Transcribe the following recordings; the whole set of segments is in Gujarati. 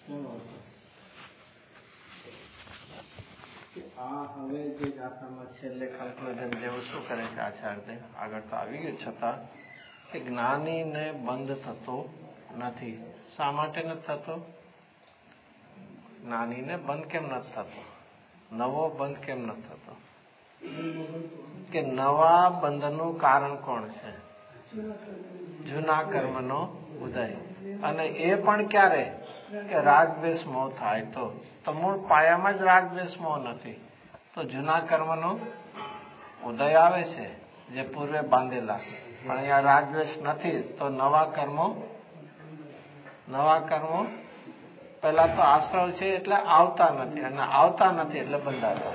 હવે જે દાખલામાં છેલ્લે કન્ક્લુઝન જેવું શું કરે છે આચાર્ય, આગળ તો આવી ગયું છતાં કે જ્ઞાનીને બંધ થતો નથી. શા માટે નથી થતો? જ્ઞાનીને બંધ કેમ નથી થતો? નવો બંધ કેમ નથી થતો? કે નવા બંધનું કારણ કોણ છે? જૂના કર્મનો ઉદય. અને એ પણ ક્યારે? કે રાગ દ્વેષ મોહ થાય તો મૂળ પાયામાં જ રાગ દ્વેષ મોહ નથી, તો જૂના કર્મનો ઉદય આવે છે જે પૂર્વે બાંધેલા, પણ અહીંયા રાગ દ્વેષ નથી, તો નવા કર્મો પેલા તો આશ્રવ છે એટલે આવતા નથી, અને આવતા નથી એટલે બંધાતા.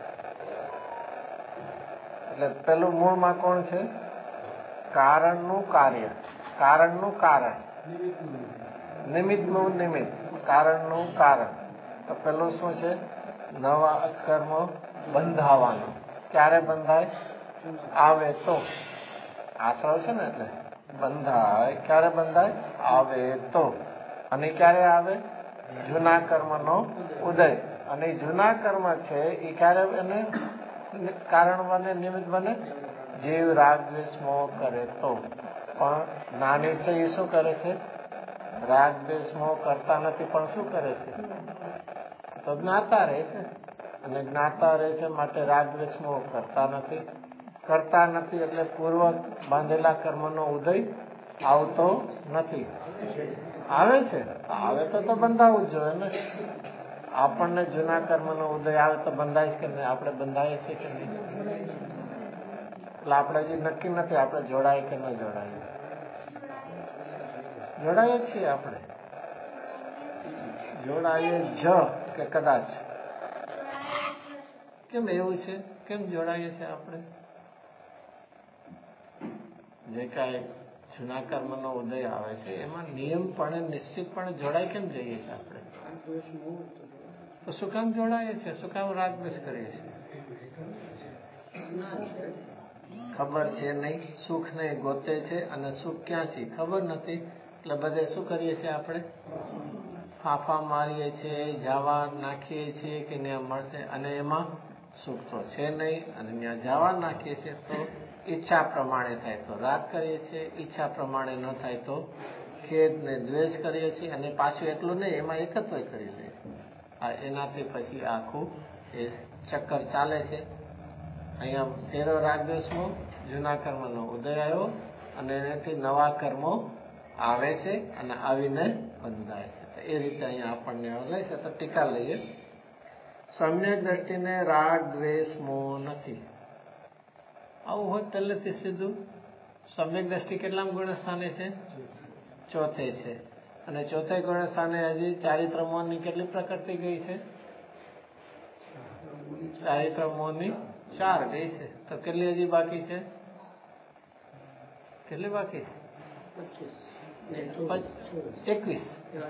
એટલે પેલું મૂળમાં કોણ છે? કારણનું કાર્ય, કારણનું કારણ, નિમિત્તનું નિમિત્ત, કારણનું કારણ. તો પેલું શું છે? નવા કર્મ બંધાવાનું. ક્યારે બંધાય? આવે તો. આશ્રવ છે ને એટલે બંધાય. ક્યારે બંધાય? આવે તો. અને ક્યારે આવે? જૂના કર્મનો ઉદય. અને જૂના કર્મ છે એ ક્યારે બને? કારણ બને, નિમિત્ત બને? જીવ રાગ દ્વેષ મોહ કરે તો. પણ જ્ઞાની છે એ શું કરે છે? રાગ દ્વેષ મોહ કરતા નથી, પણ શું કરે છે? તો જ્ઞાતા રહે છે, અને જ્ઞાતા રહે છે માટે રાગ દ્વેષ મોહ કરતા નથી. કરતા નથી એટલે પૂર્વ બાંધેલા કર્મનો ઉદય આવતો નથી. આવે છે, આવે તો બંધાવું જ જોઈએ ને. આપણને જૂના કર્મનો ઉદય આવે તો બંધાય કે નહીં? આપણે બંધાય છે કે નહીં? એટલે આપણે હજી નક્કી નથી આપણે જોડાય કે ન જોડાય. જોડાય છીએ આપણે, જોડાઈએ જ કે કદાચ. કેમ એવું છે? કેમ જોડાઈએ છીએ આપણે? જે કાંઈ જૂના કર્મનો ઉદય આવે છે એમાં નિયમપણે નિશ્ચિતપણે જોડાય કેમ જઈએ છીએ આપણે? તો શું કામ જોડાઈએ છીએ? શું કામ રાગ દ્વેષ કરીએ છીએ? ખબર છે નહીં, સુખ ને ગોતે છે, અને સુખ ક્યાં છે ખબર નથી, એટલે બધે શું કરીએ છીએ આપણે? ફાંફા મારીએ છીએ, જાવા નાખીએ છીએ કે ત્યાં મળશે, અને એમાં સુખ તો છે નહીં, અને ત્યાં જાવા નાખીએ છીએ તો ઈચ્છા પ્રમાણે થાય તો રાગ કરીએ છીએ, ઈચ્છા પ્રમાણે ન થાય તો ખેદ ને દ્વેષ કરીએ છીએ, અને પાછું એટલું નહીં એમાં એકત્વ કરી લઈએ. એનાથી પછી આખું એ ચક્કર ચાલે છે. અહીંયા તેરો રાગ દ્વેષમાં જૂના કર્મનો ઉદય આવ્યો, અને એનાથી નવા કર્મો આવે છે અને આવીને બંધાય છે. એ રીતે અહીંયા આપણને લે છે. તો ટીકા લઈએ. સમ્યક દ્રષ્ટિને રાગ દ્વેષ મોહ નથી. આવું હોય પહેલેથી સીધું. સમ્યક દ્રષ્ટિ કેટલામ ગુણ સ્થાને છે? ચોથે છે. અને ચોથે ગુણ સ્થાને હજી ચારિત્ર મોહની કેટલી પ્રકૃતિ ગઈ છે? ચારિત્ર મોહની 4 ગઈ છે. તો કેટલી હજી બાકી છે? કેટલી બાકી છે? 21.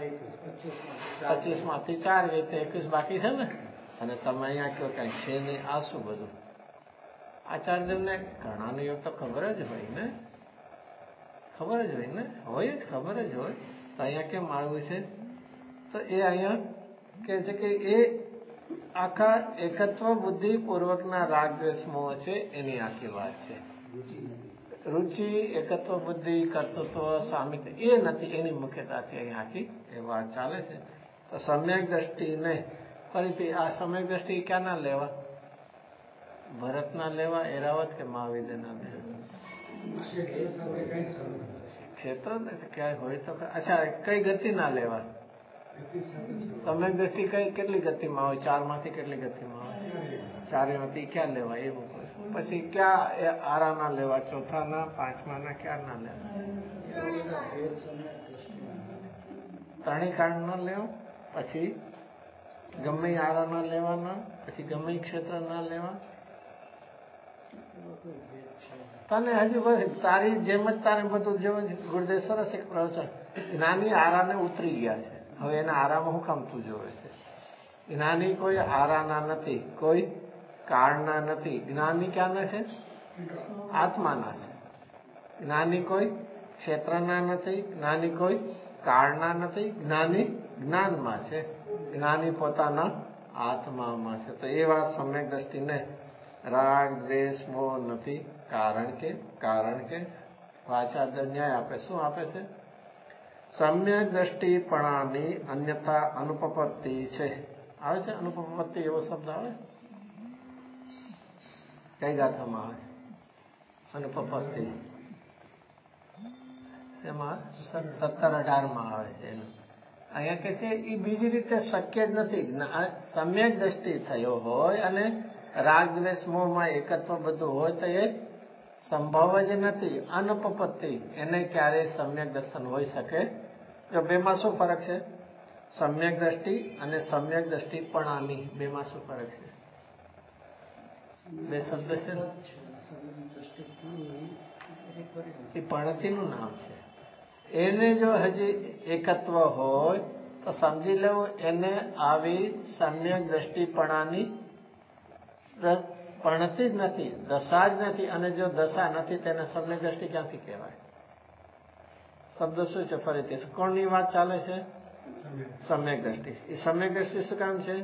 25 માંથી 4 ગઈ તો 21 બાકી છે ને. અને તમે અહીંયા કહો કઈ છે નહીં, આ શું બધું? આચાર્યદેવને ઘણાનો યોગ તો ખબર જ હોય ને, ખબર જ હોય ને, હોય જ, ખબર જ હોય. તો અહીંયા કેમ આવ્યું છે? તો એ અહીંયા કે છે કે એ આખા એકત્વ બુદ્ધિ પૂર્વકના રાગ દ્વેષ મોહ છે એની આખી વાત છે. રુચિ, એકત્વ બુદ્ધિ, કર્તૃત્વ, સ્વામિત્વ એ નથી, એની મુખ્યતાથી અહીં આખી એ વાત ચાલે છે. તો સમ્યક દ્રષ્ટિને ફરીથી આ સમ્યક દ્રષ્ટિ ક્યાં ના લેવા? ભરત ના લેવા, એરાવત કે મહાવીર ના લેવા? ક્ષેત્ર ક્યાંય હોય તો. અચ્છા, કઈ ગતિ ના લેવા? સમ્યક દ્રષ્ટિ કેટલી ગતિમાં હોય? 4 માંથી કેટલી ગતિમાં હોય? 4 માંથી ક્યાં લેવા? એવું પછી ક્યાં આરા ના લેવા? ચોથા ના, 5મા ના, ક્યાં ના લેવા? ત્રણેય કાળ ના લેવા. પછી ગમે આરા ના લેવાના, પછી ગમે ક્ષેત્ર ના લેવા. તને હજુ બસ તારી જેમ જ તારે બધું જેવું ગુરુદેવ સરસ એક પ્રવચન. જ્ઞાની આરાને ઉતરી ગયા છે, હવે એના આરામાં હું કામ તું જોવે છે? જ્ઞાની કોઈ આરાના નથી, કોઈ કાળના નથી. જ્ઞાની ક્યાંના છે? આત્માના છે. જ્ઞાની કોઈ ક્ષેત્રના નથી, જ્ઞાની કોઈ કાળના નથી, જ્ઞાની જ્ઞાનમાં છે, જ્ઞાની પોતાના આત્મામાં છે. તો એવા સમ્યક દ્રષ્ટિને રાગ દ્વેષ મોહ નથી. કારણ કે વાચાર્ય ન્યાય આપે. શું આપે છે? સમ્યક દ્રષ્ટિપણાની અન્યથા અનુપપત્તિ છે. આવે છે અનુપપત્તિ એવો શબ્દ આવે? કઈ ગાથામાં આવે છે અનુપપત્તિ? એમાં 17-18 આવે છે. એનું અહીંયા કે છે એ બીજી રીતે શક્ય જ નથી. સમ્યક દ્રષ્ટિ થયો હોય અને રાગ દ્વેષ મોહમાં એકત્વ બધું હોય તો એ સંભવ જ નથી. અનુપપત્તિ એને ક્યારેય સમ્યક દર્શન હોઈ શકે? જો બેમાં શું ફરક છે? સમ્યક દ્રષ્ટિ અને સમ્યક દ્રષ્ટિપણાની બેમાં શું ફરક છે? બે શબ્દ છે. એ પણતીનું નામ છે. એને જો હજી એકત્વ હોય તો સમજી લેવું એને આવી સમ્યક દ્રષ્ટિપણાની પણતી જ નથી, દશા જ નથી. અને જો દશા નથી તેને સમ્યક દ્રષ્ટિ ક્યાંથી કહેવાય? શબ્દ શું છે? ફરીથી કોણની વાત ચાલે છે? સમ્યક દ્રષ્ટિ. એ સમ્યક દ્રષ્ટિ શું કામ છે?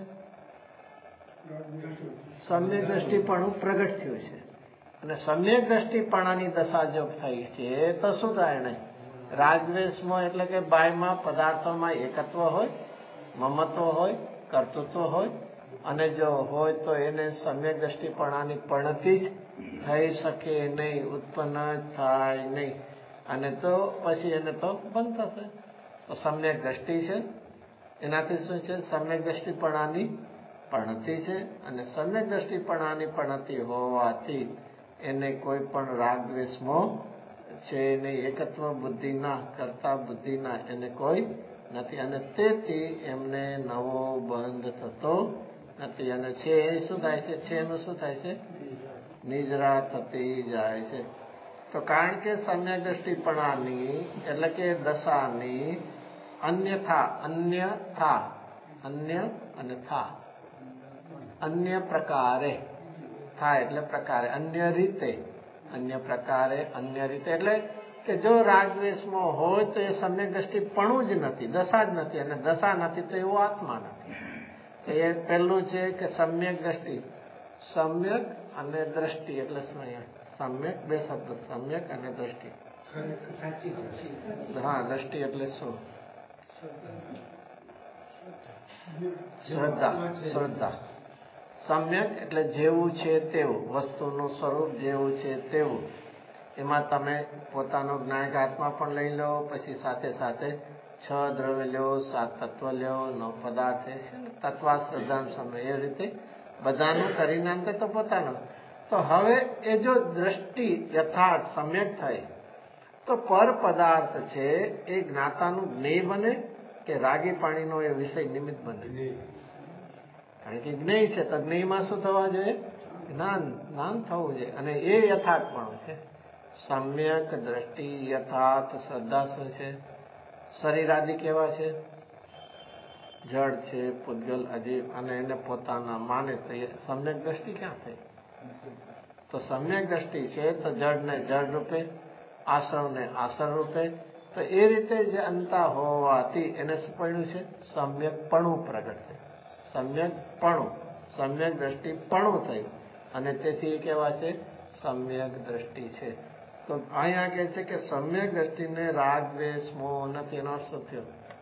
સમ્યક દ્રષ્ટિપણું પ્રગટ થયું છે. અને સમ્યક દ્રષ્ટિપણાની દશા જો થઈ છે તો શું થાય? એને રાગદ્વેષમાં એટલે કે બાયમાં પદાર્થોમાં એકત્વ હોય, મમત્વ હોય, કર્તૃત્વ હોય. અને જો હોય તો એને સમ્યક દ્રષ્ટિપણાની પણતી જ થઈ શકે નહીં, ઉત્પન્ન થાય નહીં. અને તો પછી એને તો બંધ થશે. તો સમ્યક દ્રષ્ટિ છે એનાથી શું છે? સમ્યક દ્રષ્ટિપણાની પણતી છે. અને સમ્યક દ્રષ્ટિપણાની પણતી હોવાથી એને કોઈ પણ રાગ દ્વેષમાં છે નહીં. એકત્વ બુદ્ધિના, કરતા બુદ્ધિના એને કોઈ નથી. અને તેથી એમને નવો બંધ થતો નથી. અને છે એ શું થાય છે? છે એનું શું થાય છે? નિજરા થતી જાય છે. તો કારણ કે સમ્યક દ્રષ્ટિપણાની એટલે કે દશાની અન્ય પ્રકારે થાય એટલે પ્રકારે અન્ય રીતે એટલે કે જો રાગદ્વેષમાં હોય તો એ સમ્યક દ્રષ્ટિપણું જ નથી, દશા જ નથી. અને દશા નથી તો એવો આત્મા નથી. તો એ પહેલું છે કે સમ્યક દ્રષ્ટિ. સમ્યક અને દ્રષ્ટિ એટલે શું? સમ્યક બે શબ્દ, સમ્યક અને દ્રષ્ટિ. હા, દ્રષ્ટિ એટલે શું? શ્રદ્ધા. સમ્યક એટલે જેવું છે તેવું, વસ્તુનું સ્વરૂપ જેવું છે તેવું. એમાં તમે પોતાનો જ્ઞાયક આત્મા પણ લઈ લો, પછી સાથે સાથે 6 દ્રવ્ય લો, 7 તત્વ લો, 9 પદાર્થ છે, તત્વા શ્રદ્ધા સમય, એ રીતે બધાનું કરીને અંતે તો પોતાનો. તો હવે એ જો દ્રષ્ટિ યથાર્થ સમ્યક થઈ તો પર પદાર્થ છે એ જ્ઞાતાનું જ્ઞેય બને કે રાગી પાણીનો એ વિષય નિમિત્ત બને? કારણ કે જ્ઞેય છે તો જ્ઞેયમાં શું થવા જોઈએ? જ્ઞાન થવું જોઈએ. અને એ યથાર્થપણું છે. સમ્યક દ્રષ્ટિ યથાર્થ શ્રદ્ધા શું છે? શરીરાદિ કેવા છે? જડ છે, પૂતગલ, અજીબ. અને એને પોતાના માને તો એ સમ્યક દ્રષ્ટિ ક્યાં થઈ? તો સમ્યક દ્રષ્ટિ છે તો જડને જડ રૂપે, આશ્રવને આશ્રવ રૂપે. તો એ રીતે જે અંતા હોવાથી એને શું પડ્યું છે? સમ્યકપણું પ્રગટ છે. સમ્યક દ્રષ્ટિપણું થયું. અને તેથી કેવા છે? સમ્યક દ્રષ્ટિ છે. તો અહીંયા કહે છે કે સમ્યક દ્રષ્ટિને રાગ દ્વેષ મોહ નથી. એનો અર્થ શું થયો?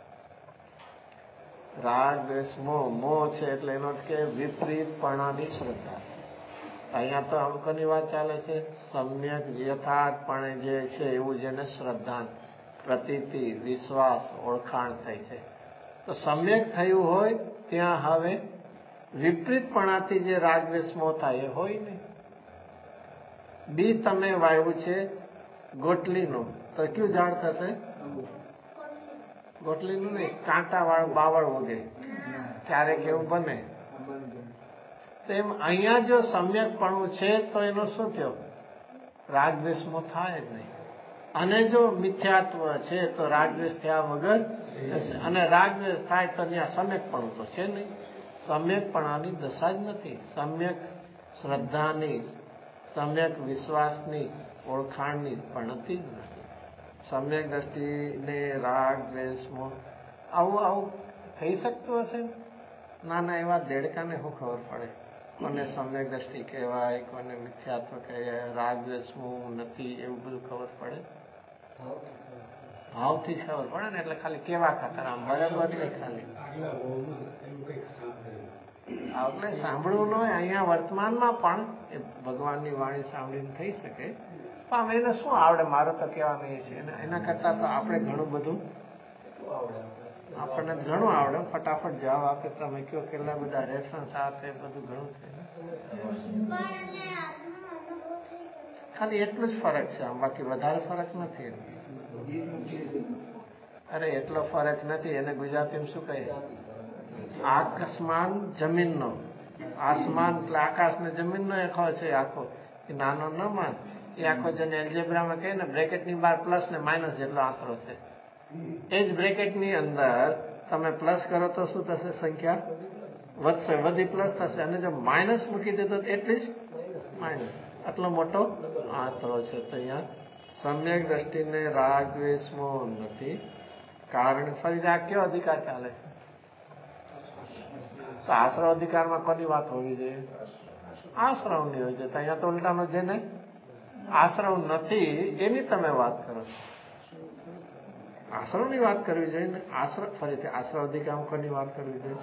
રાગ દ્વેષ મોહ છે એટલે એનો અર્થ કે વિપરીતપણાની શ્રદ્ધા. અહીંયા તો અંકોની વાત ચાલે છે. સમ્યક યથાર્થપણે જે છે એવું જેને શ્રદ્ધા, પ્રતીતિ, વિશ્વાસ, ઓળખાણ થઈ છે. તો સમ્યક થયું હોય ત્યાં હવે વિપરીતપણાથી જે રાગ દ્વેષ મોહ થાય એ હોય નહીં. બી તમે વાવ્યું છે ગોટલીનું તો કયું ઝાડ થશે? ગોટલીનું નહીં, કાંટા વાળું બાવળ ઉગે. ક્યારેક એવું બને. તેમ અહીંયા જો સમ્યકપણું છે તો એનો શું થયો? રાગદ્વેષ મોહ થાય જ નહીં. અને જો મિથ્યાત્વ છે તો રાગદ્વેષ થયા વગર. અને રાગદ્વેષ થાય તો ત્યાં સમ્યકપણું તો છે નહીં. સમ્યકપણાની દશા જ નથી. સમ્યક શ્રદ્ધાની, સમ્યક વિશ્વાસની, ઓળખાણની પણ નથી જ નથી. સમ્યક દ્રષ્ટિને રાગ દ્વેષ મોહ આવું થઈ શકતું હશે? નાના એવા દેડકાને શું ખબર પડે કોને સમ્યક દ્રષ્ટિ કહેવાય, કોને મિથ્યાત્વ કહેવાય, રાગ દ્વેષ નથી, એવું બધું ખબર પડે? ભાવથી ખબર પડે ને. એટલે ખાલી કેવા ખાતર આમ બરાબર નહીં, ખાલી આપણે સાંભળવું ન હોય. અહીંયા વર્તમાનમાં પણ એ ભગવાનની વાણી સાંભળીને થઈ શકે, પણ એને શું આવડે? મારો તો કહેવાનું એ છે એના કરતા તો આપણે ઘણું બધું આપણને ઘણું આવડે. ફટાફટ જવાબ આપે તમે કયો, કેટલા બધા રેફરન્સ આપે, બધું ઘણું છે. ખાલી એટલું જ ફરક છે આમ, બાકી વધારે ફરક નથી. અરે એટલો ફરક નથી. એને ગુજરાતીમાં શું કહે? આકાશમાન જમીનનો. આસમાન એટલે આકાશ ને જમીનનો એકો છે આખો. એ નાનો ન માન. એ આખો જેને એલ્જેબ્રામાં કહે ને, બ્રેકેટની બહાર પ્લસ ને માઇનસ જેટલો આંકડો છે. એ જ બ્રેકેટની અંદર તમે પ્લસ કરો તો શું થશે? સંખ્યા વધશે, વધી પ્લસ થશે. અને જો માઇનસ મૂકી દીધો તો એટલી જ માઇનસ. આટલો મોટો આંકડો છે. તો અહીંયા સમ્યક દ્રષ્ટિને રાગ દ્વેષ મોહ નથી. કારણ ફરી આ કયો અધિકાર ચાલે છે? તો આશ્રવ અધિકારમાં કોની વાત હોવી જોઈએ? આશ્રવની હોય છે. તો અહીંયા તો ઉલટાનો જેને આશ્રવ નથી એની તમે વાત કરો છો. આશ્રવની વાત કરવી જોઈએ ને. આશ્રવ ફરીથી આશ્રવ અધિકારમાં કોની વાત કરવી જોઈએ?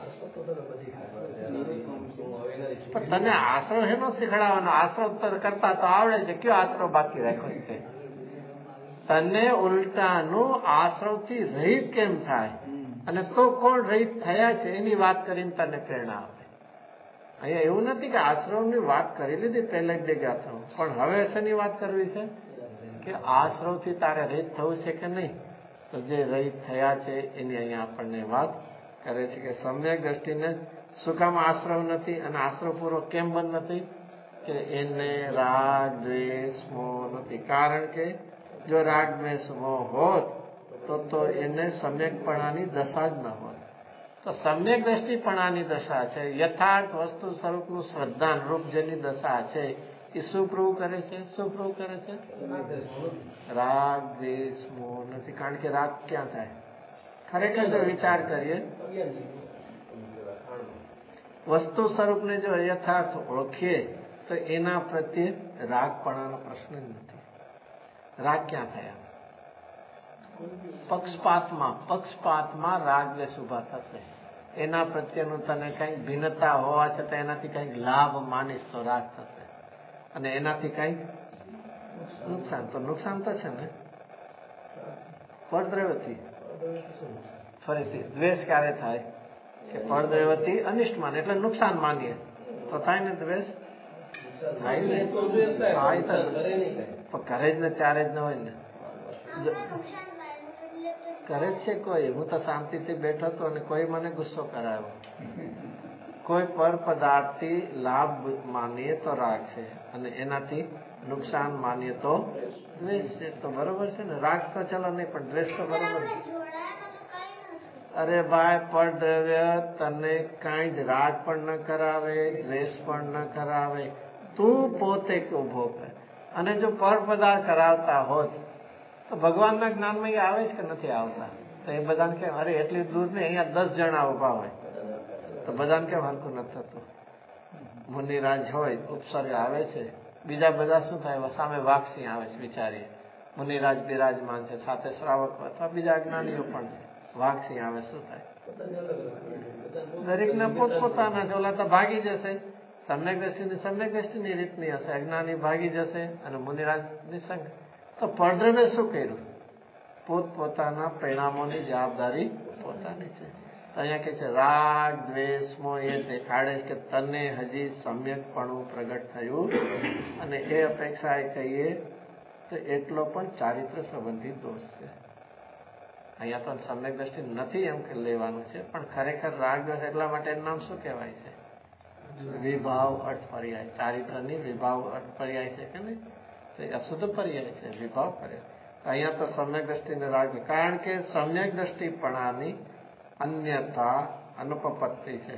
પણ તને આશ્રવ હેનો શીખડાવવાનો? આશ્રવ તો કરતા તો આવડે છે. કયો આશ્રવ બાકી રાખ્યો છે? તને ઉલટાનું આશ્રવથી રહિત કેમ થાય, અને તો કોણ રહિત થયા છે એની વાત કરીને તને પ્રેરણા આપે. અહીંયા એવું નથી કે આશ્રવની વાત કરી લીધી પહેલા જ ભેગા થવું, પણ હવે શેની વાત કરવી છે કે આશ્રવથી તારે રહિત થવું છે કે નહીં. તો જે રહિત થયા છે એની અહીંયા આપણને વાત કરે છે કે સમ્યક દ્રષ્ટિને શું કામ આશ્રવ નથી, અને આશ્રવ પૂર્વક કેમ બંધ નથી? કે એને રાગ દ્વેષ મોહ નથી. કારણ કે જો રાગ દ્વેષ મોહ હોત તો એને સમ્યકપણાની દશા જ ન હોત. તો સમ્યક દ્રષ્ટિપણાની દશા છે, યથાર્થ વસ્તુ સ્વરૂપનું શ્રદ્ધાન રૂપ જેની દશા છે એ શું પ્રૂવ કરે છે? શું પ્રૂવ કરે છે? રાગ દ્વેષ મોહ નથી. કારણ કે રાગ ક્યાં થાય? ખરેખર જો વિચાર કરીએ, વસ્તુ સ્વરૂપને જો યથાર્થ ઓળખીએ તો એના પ્રત્યે રાગપણાનો પ્રશ્ન જ નથી. રાગ ક્યાં થયા? પક્ષપાતમાં રાગ દ્વેષ ઉભા થશે. એના પ્રત્યેનું તને કઈક ભિન્નતા હોવા છતાં એનાથી કઈક લાભ માનીશ તો રાગ થશે, અને એનાથી કઈક નુકસાન તો છે ને. પડદ્રવ્યથી ફરીથી દ્વેષ ક્યારે થાય? કે પડદ્રવ્યથી અનિષ્ટ માને એટલે નુકસાન માનીએ તો થાય ને દ્વેષ? થાય ને. કરે જ ને ત્યારે જ ન હોય ને. કરે જ છે કોઈ. હું તો શાંતિથી બેઠો હતો અને કોઈ મને ગુસ્સો કરાવ્યો. કોઈ પર પદાર્થથી લાભ માનીએ તો રાગ છે, અને એનાથી નુકસાન માનીએ તો દ્વેષ છે. તો બરોબર છે ને. રાગ તો ચલો નહીં, પણ દ્વેષ તો બરોબર. અરે ભાઈ, પડદ્રવ્ય તને કઈ જ રાગ પણ ન કરાવે, દ્વેષ પણ ન કરાવે. તું પોતે ઉભો કર. અને જો પર પદાર્થ કરાવતા હોત તો ભગવાનના જ્ઞાનમાં એ આવે છે કે નથી આવતા? તો એ બધાને કેમ, અરે એટલી દૂર નહીં, અહીંયા 10 જણા ઉભા હોય તો બધાને કેમ હરખું નથી થતું? મુનિરાજ હોય, ઉપસર્ગ આવે છે, બીજા બધા શું થાય? સામે વાઘસિંહ આવે છે વિચારીએ. મુનિરાજ બિરાજમાન છે, સાથે શ્રાવક અથવા બીજા જ્ઞાનીઓ પણ છે. વાઘસિંહ આવે, શું થાય? દરેકના પોતપોતાના છે. ઓલા તો ભાગી જશે. સમ્યક દ્રષ્ટિની રીતની હશે, અજ્ઞાની ભાગી જશે, અને મુનિરાજ નિસંગ. તો પડદ્રવ્ય શું કર્યું? પોતપોતાના પરિણામોની જવાબદારી પોતાની છે. તો અહીંયા કે છે રાગ દ્વેષ મોહ એ દેખાડે છે કે તને હજી સમ્યકપણું પ્રગટ થયું, અને એ અપેક્ષા કહીએ તો એટલો પણ ચારિત્ર સંબંધી દોષ છે. અહીંયા તો સમ્યક દ્રષ્ટિ નથી એમ કે લેવાનું છે, પણ ખરેખર રાગ દ્વેષ એટલા માટે નામ શું કહેવાય છે? વિભાવ અર્થ પર્યાય. ચારિત્રની વિભાવ અર્થ પર્યાય છે કે નહીં? તો અશુદ્ધ પર્યાય છે, વિભાવ પર્યાય. અહીંયા તો સમ્યક દ્રષ્ટિને રાગ, કારણ કે સમ્યક દ્રષ્ટિપણાની અન્યથા અનુપપત્તિ છે.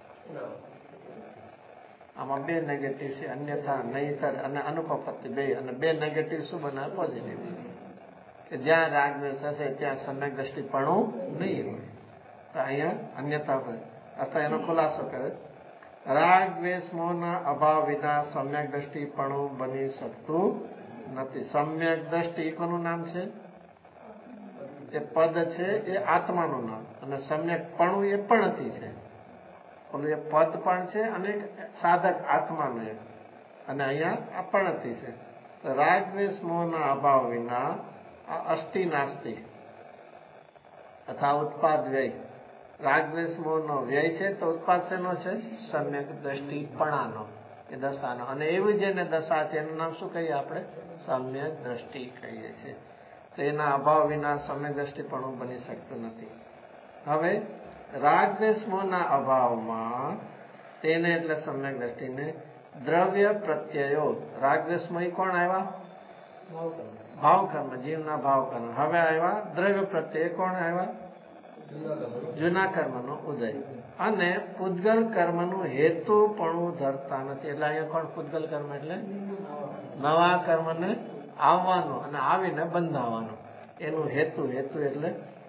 આમાં 2 નેગેટિવ છે, અન્યથા નહીતર અને અનુપપત્તિ 2, અને 2 નેગેટિવ શું બનાવે? પોઝિટિવ. કે જ્યાં રાગ દ્વેષ હશે ત્યાં સમ્યક દ્રષ્ટિપણું નહીં હોય. તો અહીંયા અન્યતા હોય અથવા એનો ખુલાસો કરે. રાગ દ્વેષ મોહના અભાવ વિના સમ્યક દ્રષ્ટિપણું બની શકતું નથી. સમ્યક દ્રષ્ટિ કોનું નામ છે? એ પદ છે, એ આત્માનું નામ. અને સમ્યકપણું એ પણ હતી છે. ઓલું એ પદ પણ છે અને સાધક આત્માનું એક. અને અહીંયા અપણતિ છે. તો રાગ દ્વેષ મોહના અભાવ વિના આ અસ્થિ નાસ્તિ અથવા ઉત્પાદ વ્યય. રાગ દ્વેષ મોહનો વ્યય છે તો ઉત્પાદ શેનો છે? સમ્યક દ્રષ્ટિપણાનો, એ દશાનો. અને એવી જેને દશા છે એનું નામ શું કહીએ આપણે? સમ્યક દ્રષ્ટિ કહીએ છીએ. તો એના અભાવ વિના સમ્યક દ્રષ્ટિપણું બની શકતું નથી. હવે રાગ દ્વેષ મોહના અભાવમાં તેને એટલે સમ્યક દ્રષ્ટિને દ્રવ્ય પ્રત્યયો. રાગ દ્વેષ મોહ કોણ આવ્યા? ભાવ કર્મ, જીવના ભાવ કર્મ. હવે આવ્યા દ્રવ્ય પ્રત્યય. કોણ આવ્યા? જૂના કર્મનો ઉદય. અને પૂતગલ કર્મનું હેતુપણું ધરતા નથી. એટલે અહીંયા કોણ પૂતગલ કર્મ? એટલે નવા કર્મને આવવાનું અને આવીને બંધાવાનું. એનું હેતુ એટલે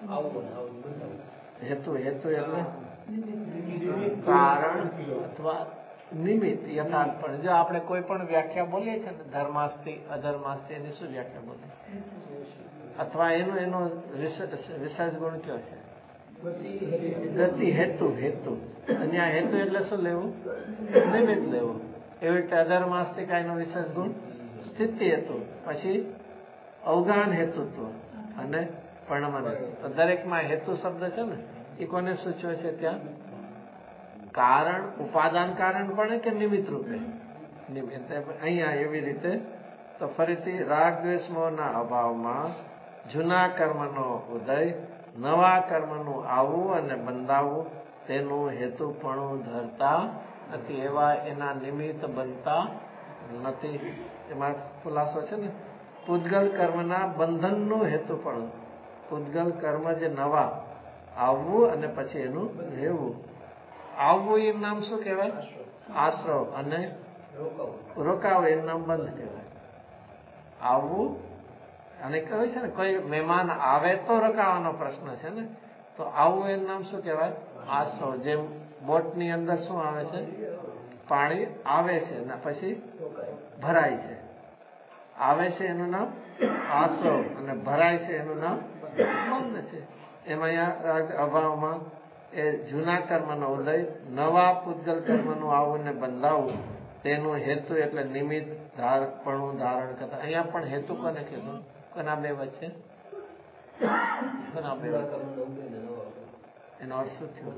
કારણ અથવા નિમિત્ત યથાર્થ. પણ જો આપણે કોઈ પણ વ્યાખ્યા બોલીએ છીએ ને, ધર્માસ્તિ અધર્માસ્તિ, એની શું વ્યાખ્યા બોલીએ? અથવા એનો વિશેષ ગુણ કયો છે? ગતિ. હેતુ. અહીંયા હેતુ એટલે શું લેવું? નિમિત્ત લેવું. એવી રીતે અધર્માસ્તિકા એનો વિશેષ ગુણ સ્થિતિ હેતુ, પછી અવગાન હેતુત્વ અને પરમાનંદ. તો દરેકમાં હેતુ શબ્દ છે ને, એ કોને સૂચવે છે? ત્યાં કારણ, ઉપાદાન કારણ પણ કે નિમિત્ત રૂપે? નિમિત્ત. અહીંયા એવી રીતે. તો ફરીથી રાગ દ્વેષ મોહના અભાવમાં જૂના કર્મનો ઉદય, નવા કર્મનું આવવું અને બંધાવવું, તેનું હેતુપણું ધરતા નથી. એવા એના નિમિત્ત બનતા નથી. એમાં ખુલાસો છે ને, પૂતગલ કર્મના બંધનનું હેતુપણું. પૂતગલ કર્મ જે નવા આવવું અને પછી એનું રહેવું. આવવું એનું નામ શું કહેવાય? આશ્રવ. અને રોકાવું એનું નામ બંધ કહેવાય. આવવું અને કહે છે ને, કોઈ મહેમાન આવે તો રોકાવાનો પ્રશ્ન છે ને, તો આવવું એનું નામ શું કહેવાય? આશ્રવ. જેમ બોટની અંદર શું આવે છે? પાણી આવે છે અને પછી ભરાય છે. આવે છે એનું નામ આશ્રવ અને ભરાય છે એનું નામ બંધ છે. એમાં અહીંયા અભાવમાં એ જૂના કર્મનો ઉદય, નવા પૂતગલ કર્મનું આવવું ને બંધાવવું, તેનું હેતુ એટલે નિમિત્ત ધારપણું ધારણ કરતા. અહીંયા પણ હેતુ કોને કીધું? કોના બે વચ્ચે? કોના બે વચ્ચે? એનો અર્થ શું થયો?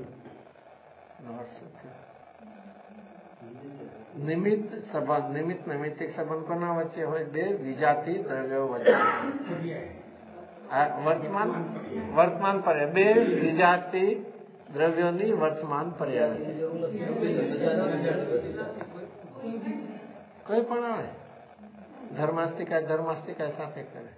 નિમિત્ત સંબંધ. નિમિત્તિક સંબંધ કોના વચ્ચે હોય? બે વિજાતી દ્રવ્યો વચ્ચે. વર્તમાન પર્યાય. બે વિજાતી દ્રવ્યોની વર્તમાન પર્યાય છે. કોઈ પણ આવે ધર્માસ્તિકા સાથે કરે.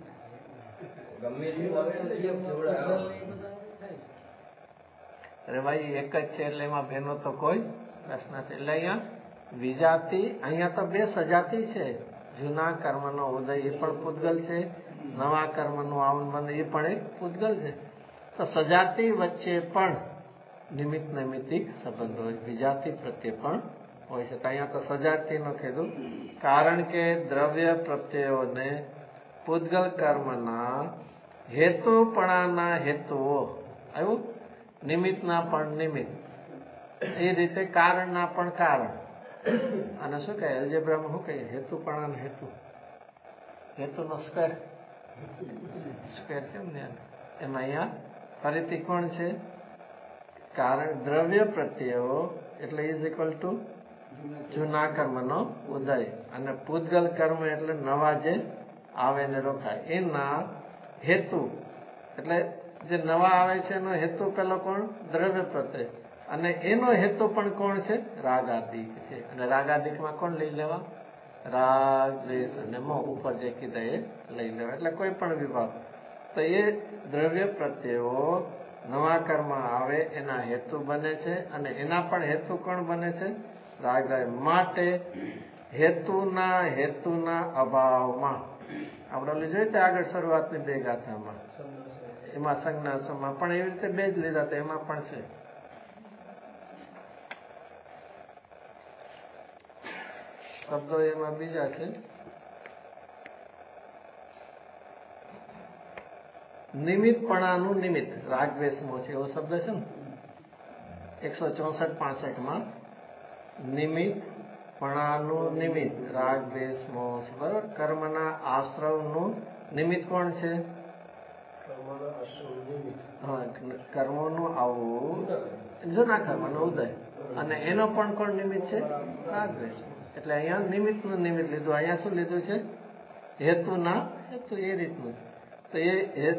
અરે ભાઈ, એક જ છે એટલે એમાં બેનો તો કોઈ પ્રશ્ન નથી. એટલે અહીંયા વિજાતિ, અહીંયા તો બે સજાતી છે. જૂના કર્મનો ઉદય એ પણ પૂતગલ છે, નવા કર્મનું આગમન એ પણ એક પૂતગલ છે. તો સજાતિ વચ્ચે પણ નિમિત્ત નૈમિત્તિક સંબંધ હોય, વિજાતિ પ્રત્યે પણ હોય છે. અહીંયા તો સજાતિનો કીધું, કારણ કે દ્રવ્ય પ્રત્યયોને પૂતગલ કર્મના હેતુપણાના હેતુઓ આવ્યું, નિમિત્તના પણ નિમિત્ત, એ રીતે કારણના પણ કારણ. અને શું કહે એલ્જેબ્રામાં શું કહીએ? હેતુપણાના હેતુનો સ્ક્વેર કેમ ને? એમાં અહીંયા ફરીથી કોણ છે? કારણ. દ્રવ્ય પ્રત્યયો એટલે ઇઝ ઇક્વલ ટુ જૂના કર્મનો ઉદય, અને પૂતગલ કર્મ એટલે નવા જે આવે ને રોકાય. એના હેતુ એટલે જે નવા આવે છે એનો હેતુ પેલો કોણ? દ્રવ્ય પ્રત્યય. અને એનો હેતુ પણ કોણ છે? રાગાદિક છે. અને રાગાદિકમાં કોણ લઈ લેવા? રાગ, દ્વેષ અને મોહ. ઉપર જે કીધા એ લઈ લેવા. એટલે કોઈ પણ વિભાગ. તો એ દ્રવ્ય પ્રત્યયો નવા કર્મ આવે એના હેતુ બને છે, અને એના પણ હેતુ કોણ બને છે? રાગ. માટે હેતુના અભાવમાં આપણે જોયું આગળ શરૂઆતની બે ગાથામાં એમાં સંજ્ઞા સમા પણ એવી રીતે બે જ લીધા તો એમાં પણ છે. શબ્દો એમાં બીજા છે. નિમિત્તપણાનું નિમિત્ત રાગદ્વેષમો છે એવો શબ્દ છે ને 164-65 નિમિત્તપણાનું નિમિત્ત રાગદ્વેષમો છે. બરોબર. કર્મના આશ્રવનું નિમિત્ત કોણ છે? કર્મોનું આવું જૂના કર્મનો ઉદય અને એનો પણ કોણ નિમિત્ત છે? રાગદ્વેષ. એટલે અહીંયા નિમિત્તનું નિમિત્ત લીધું. અહીંયા શું લીધું છે? હેતુના હેતુ. એ રીતનું તો એ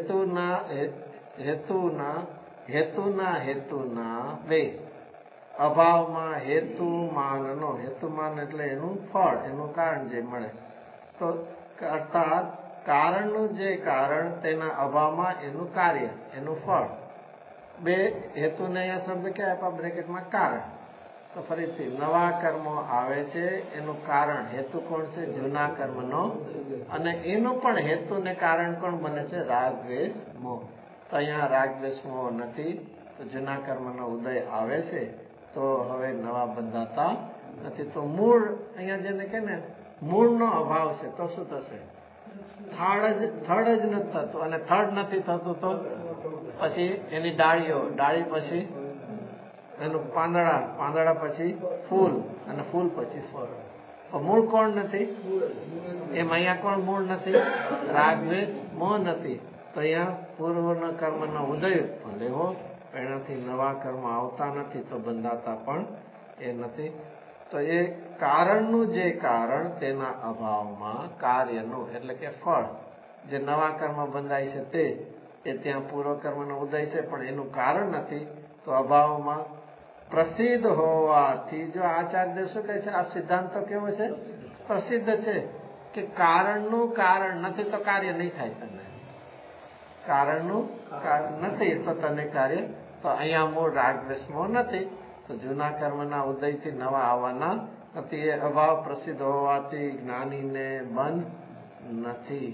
હેતુના બે અભાવમાં હેતુમાન એટલે એનું ફળ, એનું કારણ જે મળે. તો અર્થાત કારણનું જે કારણ તેના અભાવમાં એનું કાર્ય, એનું ફળ. બે હેતુને અહીંયા શબ્દ ક્યાં આપ્યા? બ્રેકેટમાં કારણ. તો ફરીથી નવા કર્મો આવે છે એનું કારણ હેતુ કોણ છે? જૂના કર્મનો. અને એનું પણ હેતુ ને કારણ કોણ બને છે? રાગદ્વેષ મોહ. તો અહીંયા રાગદ્વેષ મોહ નથી તો જૂના કર્મનો ઉદય આવે છે તો હવે નવા બંધાતા નથી. તો મૂળ અહીંયા જેને કે ને મૂળનો અભાવ છે તો શું થશે? થડ જ નથી થતું. અને થડ નથી થતું તો પછી એની ડાળી પછી એનું પાંદડા પછી ફૂલ અને ફૂલ પછી ફળ. મૂળ કોણ નથી? એમ અહીંયા કોણ મૂળ નથી? રાગદ્વેષ મોહ નથી. તો અહીંયા પૂર્વના કર્મનો ઉદય ભલે હો એનાથી નવા કર્મ આવતા નથી તો બંધાતા પણ એ નથી. તો એ કારણનું જે કારણ તેના અભાવમાં કાર્યનું એટલે કે ફળ જે નવા કર્મ બંધાય છે તે એ ત્યાં પૂર્વ કર્મનો ઉદય છે પણ એનું કારણ નથી. તો અભાવમાં પ્રસિદ્ધ હોવાથી જો આચાર્ય શું કહે છે? આ સિદ્ધાંત તો કેવો છે? પ્રસિદ્ધ છે કે કારણનું કારણ નથી તો કાર્ય નહીં થાય. તને કારણનું કારણ નથી તો તને કાર્ય. તો અહીંયા મૂળ રાગદ્વેષમો નથી તો જૂના કર્મના ઉદયથી નવા આવવાના નથી. એ અભાવ પ્રસિદ્ધ હોવાથી જ્ઞાનીને બંધ નથી.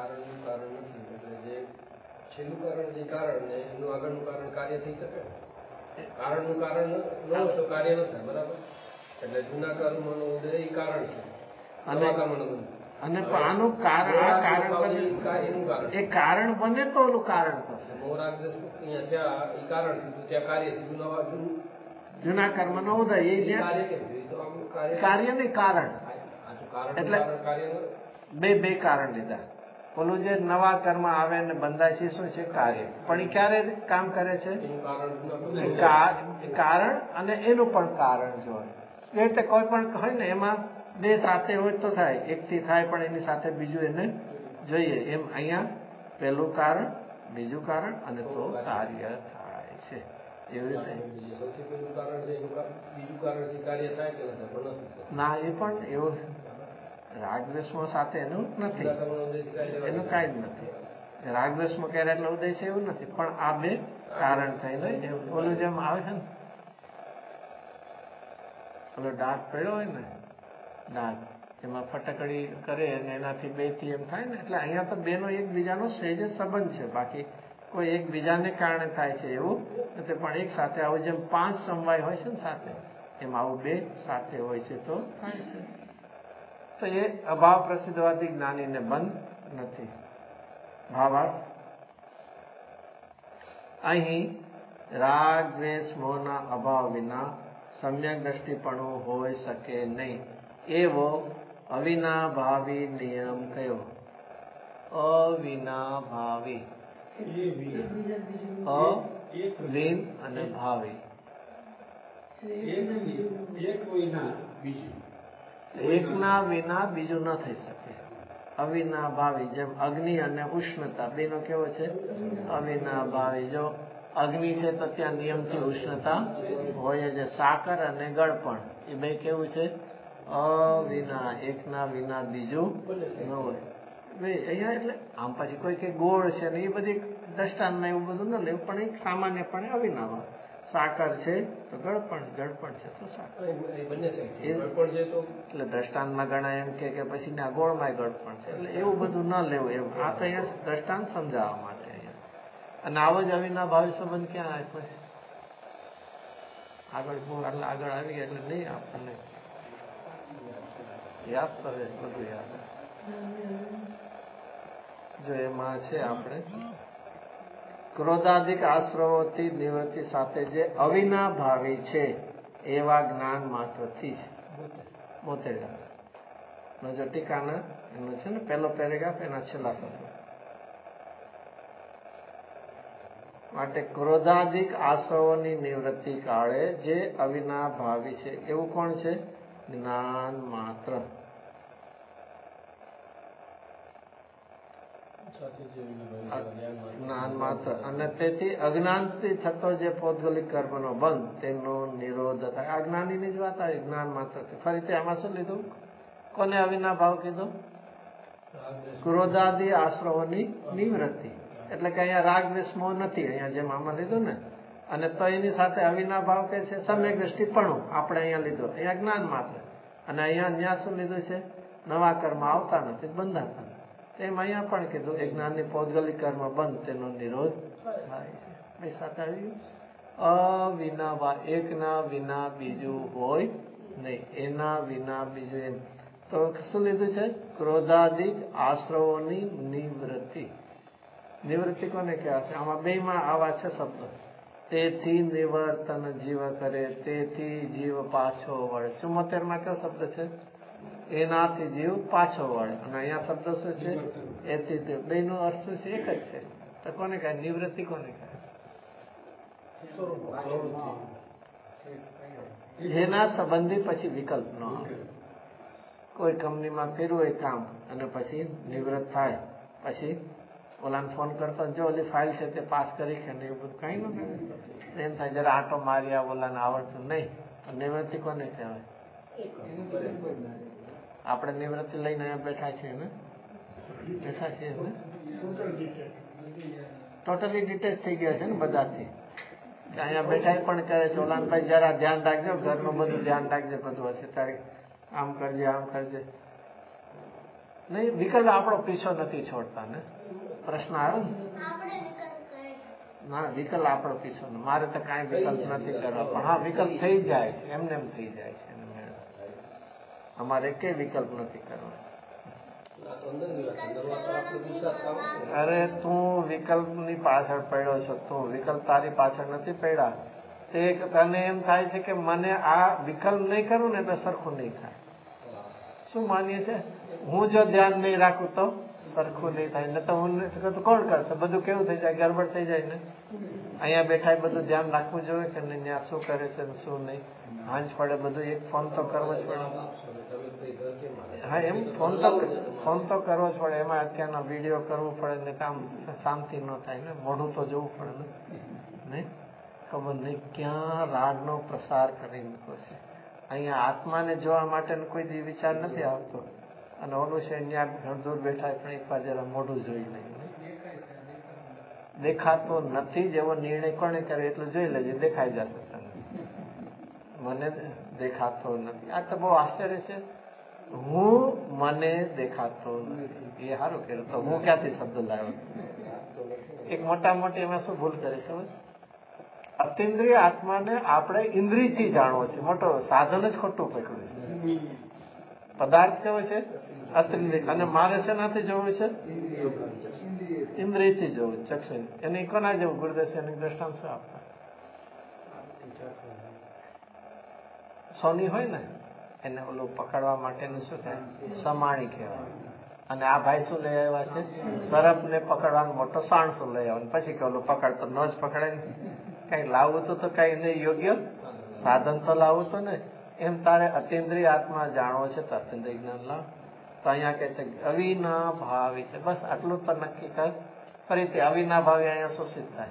છેલ્લું કારણ જે કારણ ને એનું આગળનું કારણ કાર્ય થઈ શકે. કારણનું કારણ ન હોય તો કાર્ય ન થાય. બરાબર. એટલે જૂના કર્મનો ઉદય કારણ છે અને આનું કારણ આ કારણ એ કારણ બને તો ઓલું કારણ થશે. અહીંયા ત્યાં એ કારણ થયું ત્યાં કાર્ય થયું. જૂના કર્મનો ઉદય એ કાર્ય નહીં કારણ. એટલે બે કારણ લીધા. ઓલું જે નવા કર્મ આવે ને બંધાય છે શું છે? કાર્ય. પણ એ ક્યારે કામ કરે છે? કારણ અને એનું પણ કારણ જો હોય એ રીતે કોઈ પણ હોય ને એમાં બે સાથે હોય તો થાય. એકથી થાય પણ એની સાથે બીજું એને જોઈએ. એમ અહીંયા પેલું કારણ, બીજું કારણ અને તો કાર્ય થાય છે. એવી રીતે ના એ પણ એવું રાગદ્વેષમો સાથે એનું નથી. એનું કાંઈ જ નથી. રાગદ્વેષમો ક્યારે એટલે ઉદય છે એવું નથી. પણ આ બે કારણ થઈને ઓલું જેમ આવે છે ને ઓલો ડાઘ પડ્યો હોય ને ડાઘ એમાં ફટકડી કરે અને એનાથી બે થી એમ થાય ને. એટલે અહીંયા તો બેનો એકબીજાનો સહેજ સંબંધ છે. બાકી કોઈ એકબીજાને કારણે થાય છે એવું નથી. પણ એક સાથે આવું જેમ 5 સમવાય હોય છે ને સાથે એમ આવું બે સાથે હોય છે તો થાય છે. તો એ અભાવ પ્રસિદ્ધ હોવાથી જ્ઞાનીને બંધ નથી. ભાવાર્થ અહીં રાગ દ્વેષ મોહના અભાવ વિના સમ્યક દ્રષ્ટિપણું હોઈ શકે નહીં એવો અવિનાભાવી નિયમ કયો? અવિનાભાવી. અવિન અને ભાવી એકના વિના બીજું ન થઈ શકે. અવિનાભાવી જેમ અગ્નિ અને ઉષ્ણતા બેનો કેવો છે? અવિનાભાવી. જો અગ્નિ છે તો ત્યાં નિયમથી ઉષ્ણતા હોય છે. સાકર અને ગળપણ એ બે કેવું છે? અવિના. એકના વિના બીજું ન હોય. અહીંયા એટલે આમ પછી કોઈ કે ગોળ છે ને એ બધી દ્રષ્ટાંત એવું બધું ન લેવું પણ એક સામાન્યપણે અવિનાભાવ. સાકર છે તો ગળપણ છે તો સાકર. એટલે દ્રષ્ટાંતમાં ગણાય એમ કે પછી ના ગોળમાં ગળપણ છે એટલે એવું બધું ન લેવું. એમ આ તો અહીંયા દ્રષ્ટાંત સમજાવવા માટે. અને આવો જ અવિનાભાવી સંબંધ ક્યાં આપ્યો છે? આગળ આગળ આવી ગયા એટલે નહીં આપણને યાદ તો રહે, બધું યાદ. જો એમાં છે આપણે ક્રોધાધિક આશ્રવોથી નિવૃત્તિ સાથે જે અવિનાભાવી છે એવા જ્ઞાન માત્રથી છે. 72 જો ટીકાના એનું છે ને પહેલો પેરેગ્રાફ એના છેલ્લા શબ્દો માટે ક્રોધાધિક આશ્રવોની નિવૃત્તિ કાળે જે અવિનાભાવી છે એવું કોણ છે? જ્ઞાન માત્ર. જ્ઞાન માત્ર. અને તેથી અજ્ઞાનથી થતો જે પૌદ્ગલિક કર્મનો બંધ તેનો નિરોધ થાય. આ જ્ઞાનીની જ વાત આવી. જ્ઞાન માત્ર. ફરીથી આમાં શું લીધું? કોને અવિનાભાવ કીધું? ક્રોધાદિ આશ્રવોની નિવૃત્તિ. એટલે કે અહીંયા રાગ દ્વેષ મોહ નથી, અહીંયા જેમ આમાં લીધું ને. અને તો એની સાથે અવિનાભાવ કે છે સમ્યક દ્રષ્ટિપણું આપણે અહીંયા લીધું, અહીંયા જ્ઞાન માત્ર. અને અહીંયા ન્યા શું લીધું છે? નવા કર્મ આવતા નથી, બંધાતા નથી. એમ અહીંયા પણ કીધું એક જ્ઞાનની પૌદ્ગલિક કર્મ બંધ તેનો નિરોધ થાય છે. બે સાથે આવી અવિના, એકના વિના બીજું હોય નહીં, એના વિના બીજું. એમ તો શું લીધું છે? ક્રોધાદિક આશ્રવોની નિવૃત્તિ. નિવૃત્તિ કોને કહેવાય છે? આમાં બે માં આવા છે શબ્દ. તેથી નિવર્તન જીવ કરે, તેથી જીવ પાછો વળે. 74 માં કયો શબ્દ છે? એનાથી જીવ પાછો વળે. અને અહીંયા શબ્દ શું છે? એથી. બે નો અર્થ શું છે? એક જ છે. તો કોને કહે? નિવૃત્તિ કોને કહે? જેના સંબંધી પછી વિકલ્પ ન આવે. કોઈ કંપનીમાં કર્યું હોય કામ અને પછી નિવૃત્ત થાય, પછી ઓલાને ફોન કરતો જો ઓલી ફાઇલ છે તે પાસ કરી કે નહીં, એવું બધું કઈ ન કરે. એમ થાય જરા આંટો માર્યા, ઓલાને આવડતું નહીં. તો નિવૃત્તિ કોને કહેવાય? આપણે નિવૃત્તિ લઈને અહીંયા બેઠા છીએ ને, બેઠા છીએ ને, ટોટલી ડિટેચ થઈ ગયા છે ને બધાથી. અહીંયા બેઠા પણ કરે છે ઓલાને ભાઈ જરા ધ્યાન રાખજો, ઘરનું બધું ધ્યાન રાખજે, બધું હશે તારે આમ કરજે, આમ કરજે. નહીં, વિકલ્પ આપણો પીછો નથી છોડતા ને. પ્રશ્ન આવ્યો ને? ના, વિકલ્પ આપણો પીછો ને. મારે તો કાંઈ વિકલ્પ નથી કરવા, પણ હા વિકલ્પ થઈ જાય છે, એમને એમ થઈ જાય છે. અમારે કઈ વિકલ્પ નથી કરવા. અરે તું વિકલ્પ ની પાછળ પડ્યો છો, તું વિકલ્પ તારી પાછળ નથી પડ્યા. તે તને એમ થાય છે કે મને આ વિકલ્પ નહીં કરું ને તો સરખું નહીં થાય. શું માનીએ છે? હું જો ધ્યાન નહીં રાખું તો સરખું નહીં થાય. ને તો હું કોણ કરશે? બધું કેવું થઈ જાય? ગડબડ થઈ જાય ને. અહીંયા બેઠા બધું ધ્યાન રાખવું જોઈએ કે નહીં, ત્યાં શું કરે છે શું નહીં. હાંજ પડે બધું એક ફોન તો કરવો જ પડે. હા, એમ ફોન તો કરવો જ પડે. એમાં અત્યારના વિડીયો કરવું પડે ને, કામ શાંતિ ન થાય ને, મોઢું તો જોવું પડે ને. નહીં ખબર નહીં ક્યાં રાગનો પ્રસાર કરી મૂક્યો છે. અહીંયા આત્માને જોવા માટે કોઈ વિચાર નથી આવતો. અને ઓલું છે ત્યાં ઘણ દૂર બેઠા પણ એક વાર જરા મોઢું જોઈ લઈએ. દેખાતો નથી જેવો નિર્ણય કોને કરે એટલું જોઈ લેજે, દેખાઈ જશે તને. મને દેખાતો નથી, આ તો બહુ આશ્ચર્ય છે. હું મને દેખાતો નથી, એ સારું કર્યું. તો હું ક્યાંથી શબ્દ લાવ્યો? એક મોટા મોટી એમાં શું ભૂલ કરી ખબર? અતિન્દ્રિય આત્માને આપણે ઇન્દ્રિયથી જાણવો છે. મોટો સાધન જ ખોટું પકડ્યું છે. પદાર્થ કેવો છે? અતિન્દ્રિય. અને મારે શેનાથી જોવું છે? ઇન્દ્રિયથી જોવું. ચક્ષુ. એને કોના જેવું ગુરુદેવ છે? એની દ્રષ્ટાંત શું આપતા? સોની હોય ને એને ઓલું પકડવા માટેનું શું થાય? સમાણી કહેવાય. અને આ ભાઈ શું લઈ આવ્યા છે? સરપ ને પકડવાનો મોટો સાણસો લઈ આવ્યો. પછી કે ઓલું પકડતો ન જ પકડે ને. કઈ લાવવું તો કઈ એને યોગ્ય સાધન તો લાવવું તો ને. એમ તારે અતિન્દ્રિય આત્મા જાણવો છે તો અતિન્દ્રિય જ્ઞાન લાવ. તો અહીંયા કે છે અવિના ભાવી છે. બસ આટલું તો નક્કી કર. ફરીથી અવિના ભાવી અહીંયા શું સિદ્ધ થાય?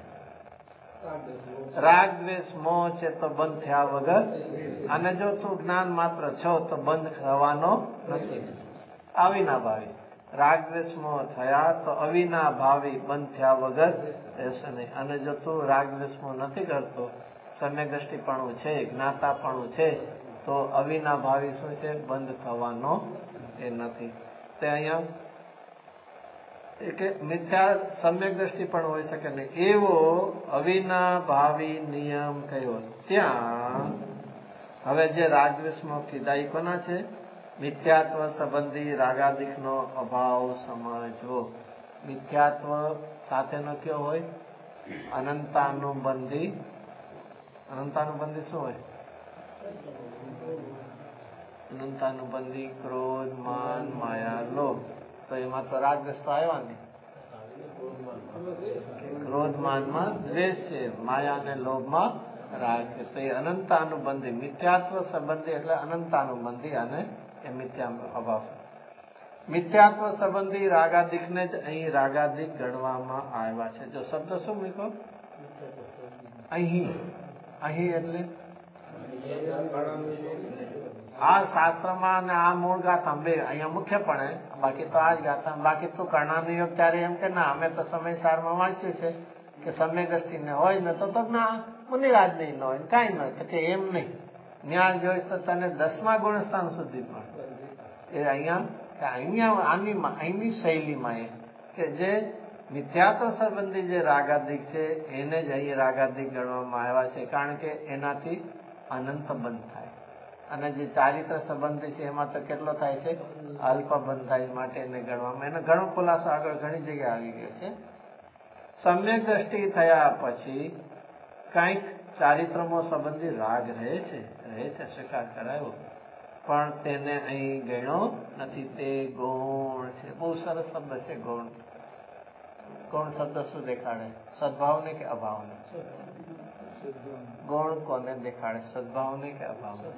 રાગ દ્વેષ મોહ છે તો બંધ થયા વગર. અને જો તું જ્ઞાન માત્ર છો તો બંધ થવાનો નથી. અવિના ભાવી. રાગ દ્વેષ મોહ થયા તો અવિના ભાવી બંધ થયા વગર રહેશે નહીં. અને જો તું રાગ દ્વેષ મોહ નથી કરતો, સમ્યક દ્રષ્ટિપણું છે, જ્ઞાતાપણું છે, તો અવિના ભાવી શું છે? બંધ થવાનો એ નથી. તે અહીંયા કે મિથ્યા સમ્યક દ્રષ્ટિ પણ હોઈ શકે નહીં એવો અવિનાભાવી નિયમ કયો. ત્યાં હવે જે રાગદ્વેષમાં કીધા એ કોના છે? મિથ્યાત્વ સંબંધી રાગાદિકનો અભાવ સમજવો. મિથ્યાત્વ સાથેનો કયો હોય? અનંતાનુબંધી. અનંતાનુબંધી શું હોય? અનંતાનુબંધી ક્રોધ, માન, માયા, લોભ. તો એમાં તો રાગદ્વેષ તો આવ્યા નહીં. ક્રોધ માનમાં દ્વેષ છે, માયા અને લોભમાં રાગ છે. તો એ અનંતાનુબંધી મિથ્યાત્વ સંબંધી એટલે અનંતાનુબંધી અને એ મિથ્યા અભાવ. મિથ્યાત્વ સંબંધી રાગાદિક ને જ અહીં રાગાદિક ગણવામાં આવ્યા છે. જો શબ્દ શું મૂકો? અહીં. અહીં એટલે આ શાસ્ત્રમાં અને આ મૂળ ગાથા બે અહીંયા મુખ્યપણે, બાકી તો આ જ ગાથા. બાકી તું કર્ણાનો યોગ ત્યારે એમ કે ના અમે તો સમયસારમાં વાંચ્યું છે કે સમય દ્રષ્ટિને હોય ને તો ના મુનિરાજ નહીં હોય કાંઈ ન હોય. તો કે એમ નહીં, જ્ઞાન જોઈશ તો તને 10મા ગુણસ્થાન સુધી પણ એ અહીંયા અહીંની શૈલીમાં એ કે જે મિથ્યાત્વ સંબંધી જે રાગાદિક છે એને જ અહીં રાગાદિક ગણવામાં આવ્યા છે. કારણ કે એનાથી અનંત બંધ થાય અને જે ચારિત્ર સંબંધી છે એમાં તો કેટલો થાય છે? અલ્પ બંધ થાય. માટે એને ગણવામાં એને ઘણો ખુલાસો આગળ ઘણી જગ્યાએ આવી ગયો છે. સમ્યક દ્રષ્ટિ થયા પછી કંઈક ચારિત્રમો સંબંધી રાગ રહે છે સ્વીકાર કરાયો, પણ તેને અહીં ગણ્યો નથી. તે ગૌણ છે. બહુ સરસ શબ્દ છે ગૌણ. ગૌણ શબ્દ શું દેખાડે? સદભાવને કે અભાવને? ગૌણ કોને દેખાડે? સદભાવને કે અભાવને?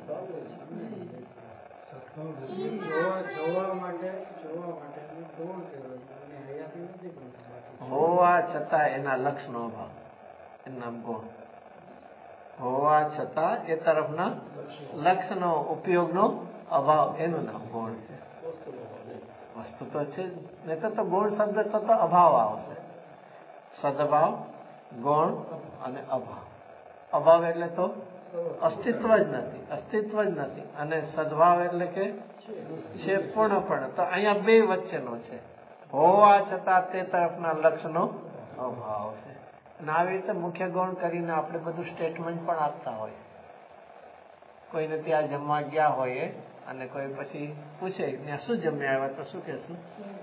હોવા છતાં એના લક્ષનો અભાવ, એનું નામ ગૌણ. હોવા છતાં એ તરફના લક્ષનો ઉપયોગનો અભાવ, એનું નામ ગૌણ છે. વસ્તુ તો છે નહીં તો ગૌણ શબ્દ તો અભાવ આવશે. સદભાવ, ગૌણ અને અભાવ. અભાવ એટલે તો અસ્તિત્વ જ નથી અને સદભાવ એટલે કે છે પૂર્ણપણે. તો અહીંયા બે વચ્ચેનો છે. હોવા છતાં તે તરફના લક્ષનો અભાવ છે. અને આવી રીતે મુખ્ય ગૌણ કરીને આપણે બધું સ્ટેટમેન્ટ પણ આપતા હોય. કોઈને ત્યાં જમવા ગયા હોય અને કોઈ પછી પૂછે ત્યાં શું જમ્યા આવ્યા તો શું કહેશું?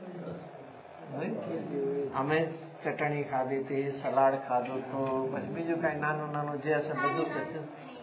અમે ચટણી ખાધી હતી, સલાડ ખાધું હતું, પછી બીજું કઈ નાનું નાનું જે હશે બધું કહેશે.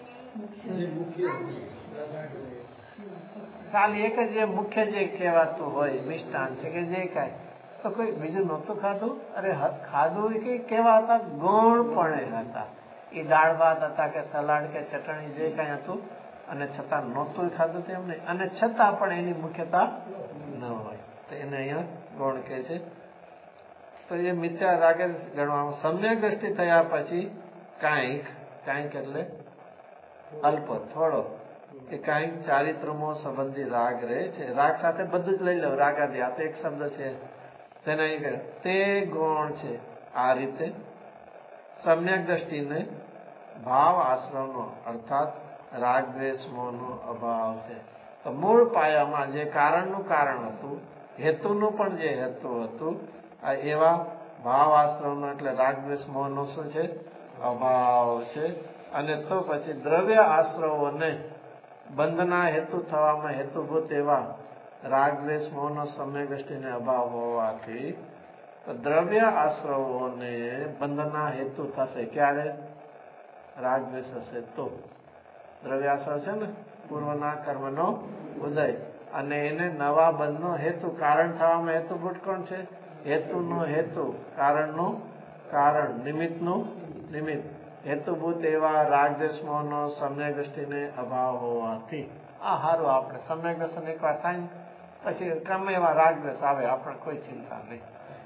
ખાલી એક જ મુખ્ય જે કહેવાતું હોય મિષ્ટાન છે કે જે કઈ, તો કોઈ બીજું નહોતું ખાધું? અરે ખાધું કે કેવા હતા? ગૌણપણે હતા. એ દાળ ભાત હતા કે સલાડ કે ચટણી જે કઈ હતું અને છતાં નહોતું ખાધું તેમ નહીં, અને છતાં પણ એની મુખ્યતા ન હોય તો એને અહીંયા ગૌણ કહે છે. તો એ મિથ્યા રાગે ગણવામાં. સમ્યક દ્રષ્ટિ થયા પછી કાંઈક એટલે અલ્પ થોડો એ કાંઈક ચારિત્રમો સંબંધી રાગ રહે છે. રાગ સાથે બધું જ લઈ લો. રાગાદિ આ તો એક શબ્દ છે તેને અહીં તે ગૌણ છે. આ રીતે સમ્યક દ્રષ્ટિને ભાવ આશ્રમનો અર્થાત રાગ દ્વેષ મોહનો અભાવ છે. તો મૂળ પાયામાં જે કારણનું કારણ હતું, હેતુનું પણ જે હેતુ હતું, આ એવા ભાવ આશ્રમનો એટલે રાગ દ્વેષ મોહનો શું છે? અભાવ છે. અને તો પછી દ્રવ્ય આશ્રવોને બંધના હેતુ થવામાં હેતુભૂત એવા રાગ દ્વેષ મોહનો સમ્યક દ્રષ્ટિને અભાવ હોવાથી દ્રવ્ય આશ્રવોને બંધના હેતુ થશે. ક્યારે? રાગ દ્વેષ હશે તો. દ્રવ્ય આશ્રવ છે ને પૂર્વના કર્મનો ઉદય, અને એને નવા બંધનો હેતુ કારણ થવામાં હેતુભૂત કોણ છે? હેતુનો હેતુ, કારણનું કારણ, નિમિત્તનું નિમિત્ત. હેતુભૂત એવા રાગ દ્વેષ મોહનો સમ્યક દ્રષ્ટિને અભાવ હોવાથી આ હારું આપણે સમ્યક દર્શન એકવાર થાય ને પછી ગમે એવા રાગ દ્વેષ આવે આપણે કોઈ ચિંતા નહીં.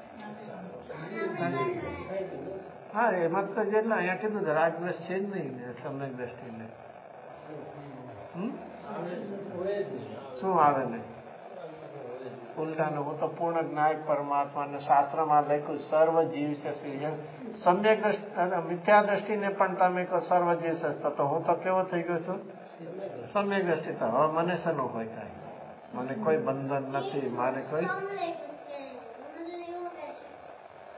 હા એમાં તો જેટલા અહીંયા કીધું રાગ દ્વેષ છે જ નહીં ને સમ્યક દ્રષ્ટિને શું આવે નહીં? ઉલટાનું હું તો પૂર્ણ જ્ઞાયક પરમાત્મા ને શાસ્ત્રમાં લખ્યું સર્વ જીવ છે. સમ્યક દ્રષ્ટિ મિથ્યા દ્રષ્ટિને પણ તમે કહો સર્વ જીવ છે તો હું તો કેવો થઈ ગયો છું? સમ્યક દ્રષ્ટિ. તો હવે મને શેનું કોઈ થાય? મને કોઈ બંધન નથી, મારે કોઈ